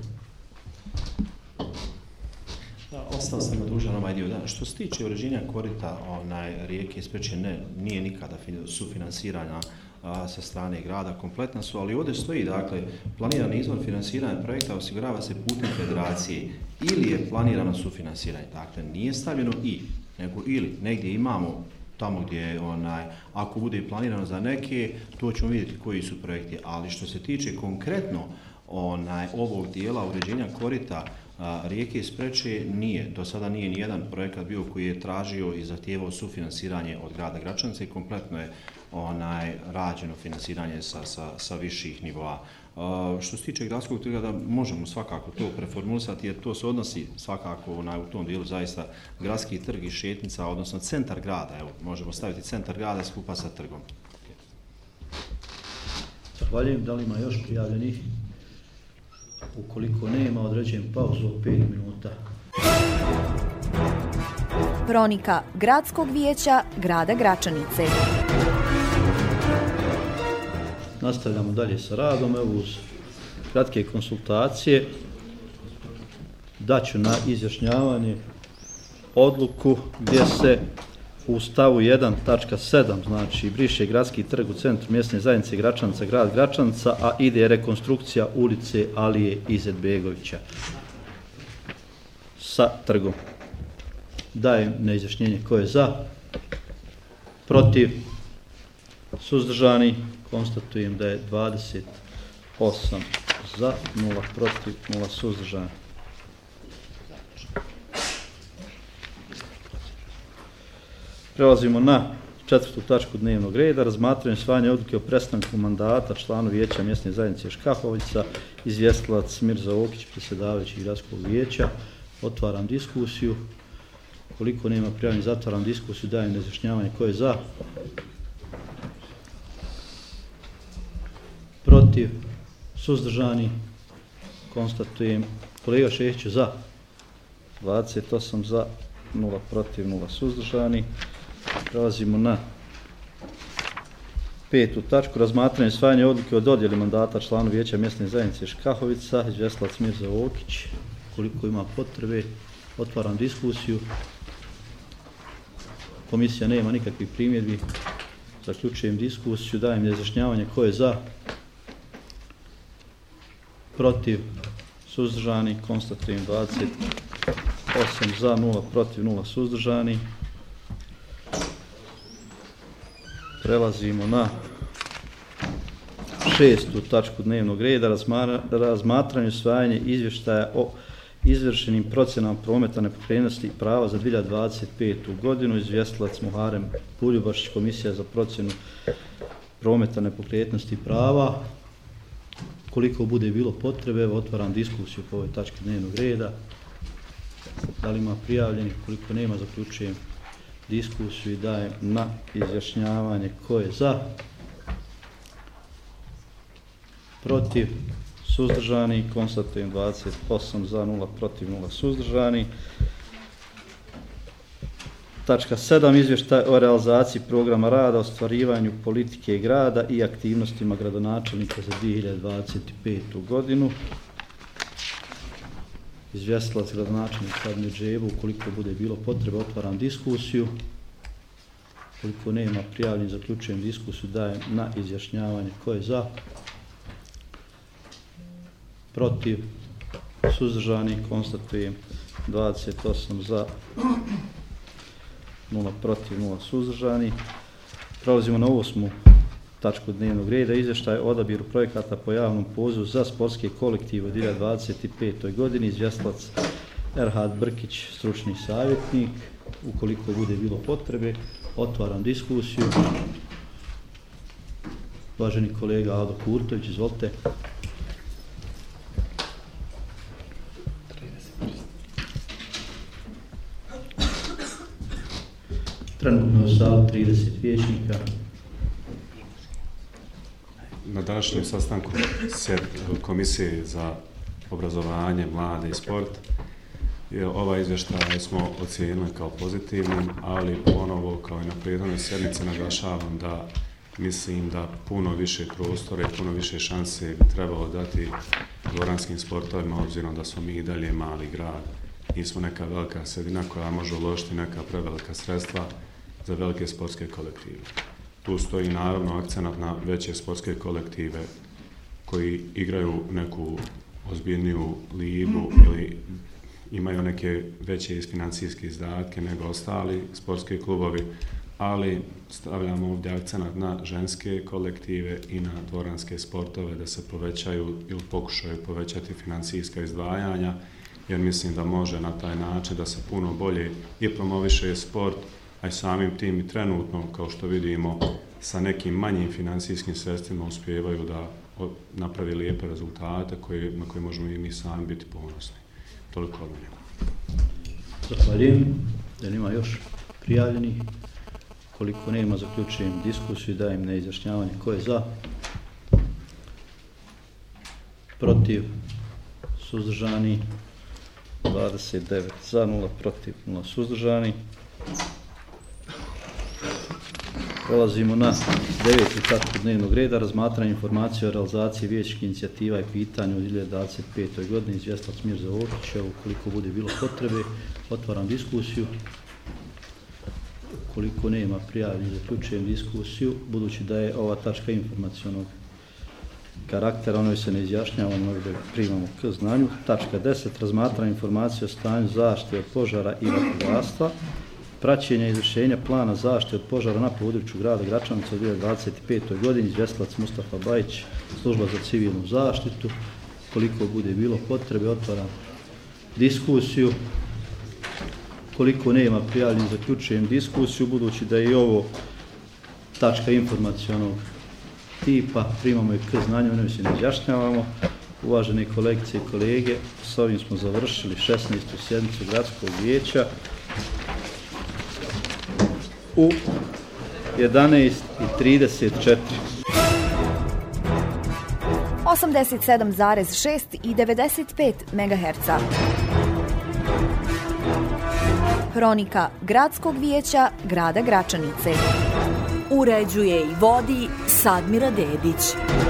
Da, ostao sam dužan ovaj dio. Da, što se tiče uređenja korita onaj, rijeke Spreče, ne, nije nikada sufinansirana a, sa strane grada, kompletna su, ali ovdje stoji, dakle, planirani izvor finansiranja projekta osigurava se putem federacije ili je planirano sufinansiranje. Dakle, nije stavljeno i, nego ili. Negdje imamo tamo gdje je, onaj, ako bude planirano za neke, to ćemo vidjeti koji su projekti, ali što se tiče konkretno onaj, ovog dijela uređenja korita A, rijeke Spreče nije, do sada nije nijedan projekat bio koji je tražio i zahtijevao sufinansiranje od grada Gračanice i kompletno je onaj, rađeno finansiranje sa, sa, sa viših nivoa. A, što se tiče gradskog trga, da možemo svakako to preformulisati jer to se odnosi svakako onaj, u tom dijelu zaista gradski trg i šetnica, odnosno centar grada, evo, možemo staviti centar grada skupa sa trgom. Zahvaljujem, da li ima još prijavljenih? Ukoliko nema, određujem pauzu od pet minuta. Kronika Gradskog vijeća grada Gračanice. Nastavljamo dalje sa radom, evo uz kratke konsultacije. Daću na izjašnjavanje odluku gdje se u stavu jedan tačka sedam, znači briše gradski trg u centru mjesne zajednice Gračanca, grad Gračanca, a ide rekonstrukcija ulice Alije Izetbegovića sa trgom. Dajem na izjašnjenje ko je za, protiv, suzdržani. Konstatujem da je dvadeset osam za, nula protiv, nula suzdržani. Prelazimo na četvrtu tačku dnevnog reda, razmatranje i usvajanje odluke o prestanku mandata članu vijeća mjesne zajednice Škahovica, izvjestilac Mirza Okić, predsjedavajući gradskog vijeća. Otvaram diskusiju. Koliko nema prijavljenih, zatvaram diskusiju, dajem na izjašnjavanje ko je za, protiv, suzdržani. Konstatujem, kolega Šehiću za, dvadeset osam za, nula protiv, nula suzdržani. Prelazimo na petu tačku, razmatranje i usvajanje odluke o dodjeli mandata članu vijeća mjesne zajednice Škahovica, izvjestilac Mirza Okić. Koliko ima potrebe, otvaram diskusiju. Komisija nema nikakvih primjedbi, zaključujem diskusiju, dajem na izjašnjavanje ko je za, protiv, suzdržani. Konstatujem dvadeset osam za, nula protiv, nula suzdržani. Prelazimo na šestu tačku dnevnog reda, razmatranje i usvajanje izvještaja o izvršenim procjenama prometa nepokretnosti i prava za dvije hiljade dvadeset petu godinu. Izvjestilac Muharem Puljubašić, Komisija za procjenu prometa nepokretnosti i prava. Koliko bude bilo potrebe, otvaram diskusiju po ovoj tački dnevnog reda. Da li ima prijavljenih? Koliko nema, zaključujem diskusiju i dajem na izjašnjavanje ko je za, protiv, suzdržani. Konstatujem dvadeset osam za, nula protiv, nula suzdržani. Tačka sedam. Izvještaj o realizaciji programa rada, ostvarivanju politike grada i aktivnostima gradonačelnika za dvije hiljade dvadeset petu godinu. Izvjestilac gradonačelnik Admir Džebu, ukoliko bude bilo potrebe, otvaram diskusiju. Koliko nema prijavljenih, zaključujem diskusiju, dajem na izjašnjavanje ko je za, protiv, suzdržani. Konstatujem dvadeset osam za, nula protiv, nula suzdržani. Prelazimo na osmu tačku dnevnog reda, izvještaj o odabiru projekata po javnom pozivu za sportske kolektive u dvije hiljade dvadeset petoj godini. Izvjestilac Erhad Brkić, stručni savjetnik. Ukoliko bude bilo potrebe, otvaram diskusiju. Uvaženi kolega Aldo Kurtović, izvolite. Trenutno u sali trideset vijećnika. Na današnjem sastanku Komisije za obrazovanje, mlade i sport ovaj izvještaj smo ocijenili kao pozitivnim, ali ponovo kao i na prethodnoj sjednici naglašavam da mislim da puno više prostora i puno više šanse bi trebalo dati dvoranskim sportovima, obzirom da smo mi i dalje mali grad. Nismo neka velika sredina koja može uložiti neka prevelika sredstva za velike sportske kolektive. Tu stoji naravno akcenat na veće sportske kolektive koji igraju neku ozbiljniju ligu ili imaju neke veće financijske izdatke nego ostali sportski klubovi, ali stavljamo ovdje akcenat na ženske kolektive i na dvoranske sportove da se povećaju ili pokušaju povećati financijska izdvajanja, jer mislim da može na taj način da se puno bolje i promoviše sport, a i samim tim i trenutno, kao što vidimo, sa nekim manjim financijskim sredstvima uspijevaju da napravi lijepe rezultate koje, na koje možemo i mi sami biti ponosni. Toliko od mene. Zahvaljujem. Da nima još prijavljenih. Koliko nema, zaključujem diskusiju i dajem na izjašnjavanje. Ko je za? Protiv? Suzdržani? dvadeset devet za, nula protiv, nula suzdržani. Prelazimo na devetu tačku dnevnog reda, razmatranje informacije o realizaciji vijećkih inicijativa i pitanja u dvije hiljade dvadeset pete. godini, izvjestalac Mirza Ortić. Ukoliko bude bilo potrebe, otvaram diskusiju. Ukoliko nema prijavljenih, zaključujem diskusiju, budući da je ova tačka informacionog karaktera, onoj se ne izjašnjava, možda primamo k znanju. Tačka deset. Razmatranje informacije o stanju zaštite od požara i vatrogastva, praćenje izvršenja plana zaštite od požara na području grada Gračanica u dvije hiljade dvadeset pete. godini, izvjestalac Mustafa Bajić, služba za civilnu zaštitu. Koliko bude bilo potrebe, otvaram diskusiju. Koliko nema prijavljenih, zaključujem diskusiju, budući da je i ovo tačka informacionog tipa, primamo i k znanju, ne se ne izjašnjavamo. Uvažene kolegice i kolege, s ovim smo završili šesnaestu sjednicu Gradskog vijeća u jedanaest i trideset četiri. osamdeset sedam zarez šest i devedeset pet megaherca. Hronika Gradskog vijeća grada Gračanice. Uređuje i vodi Sadmira Dedić.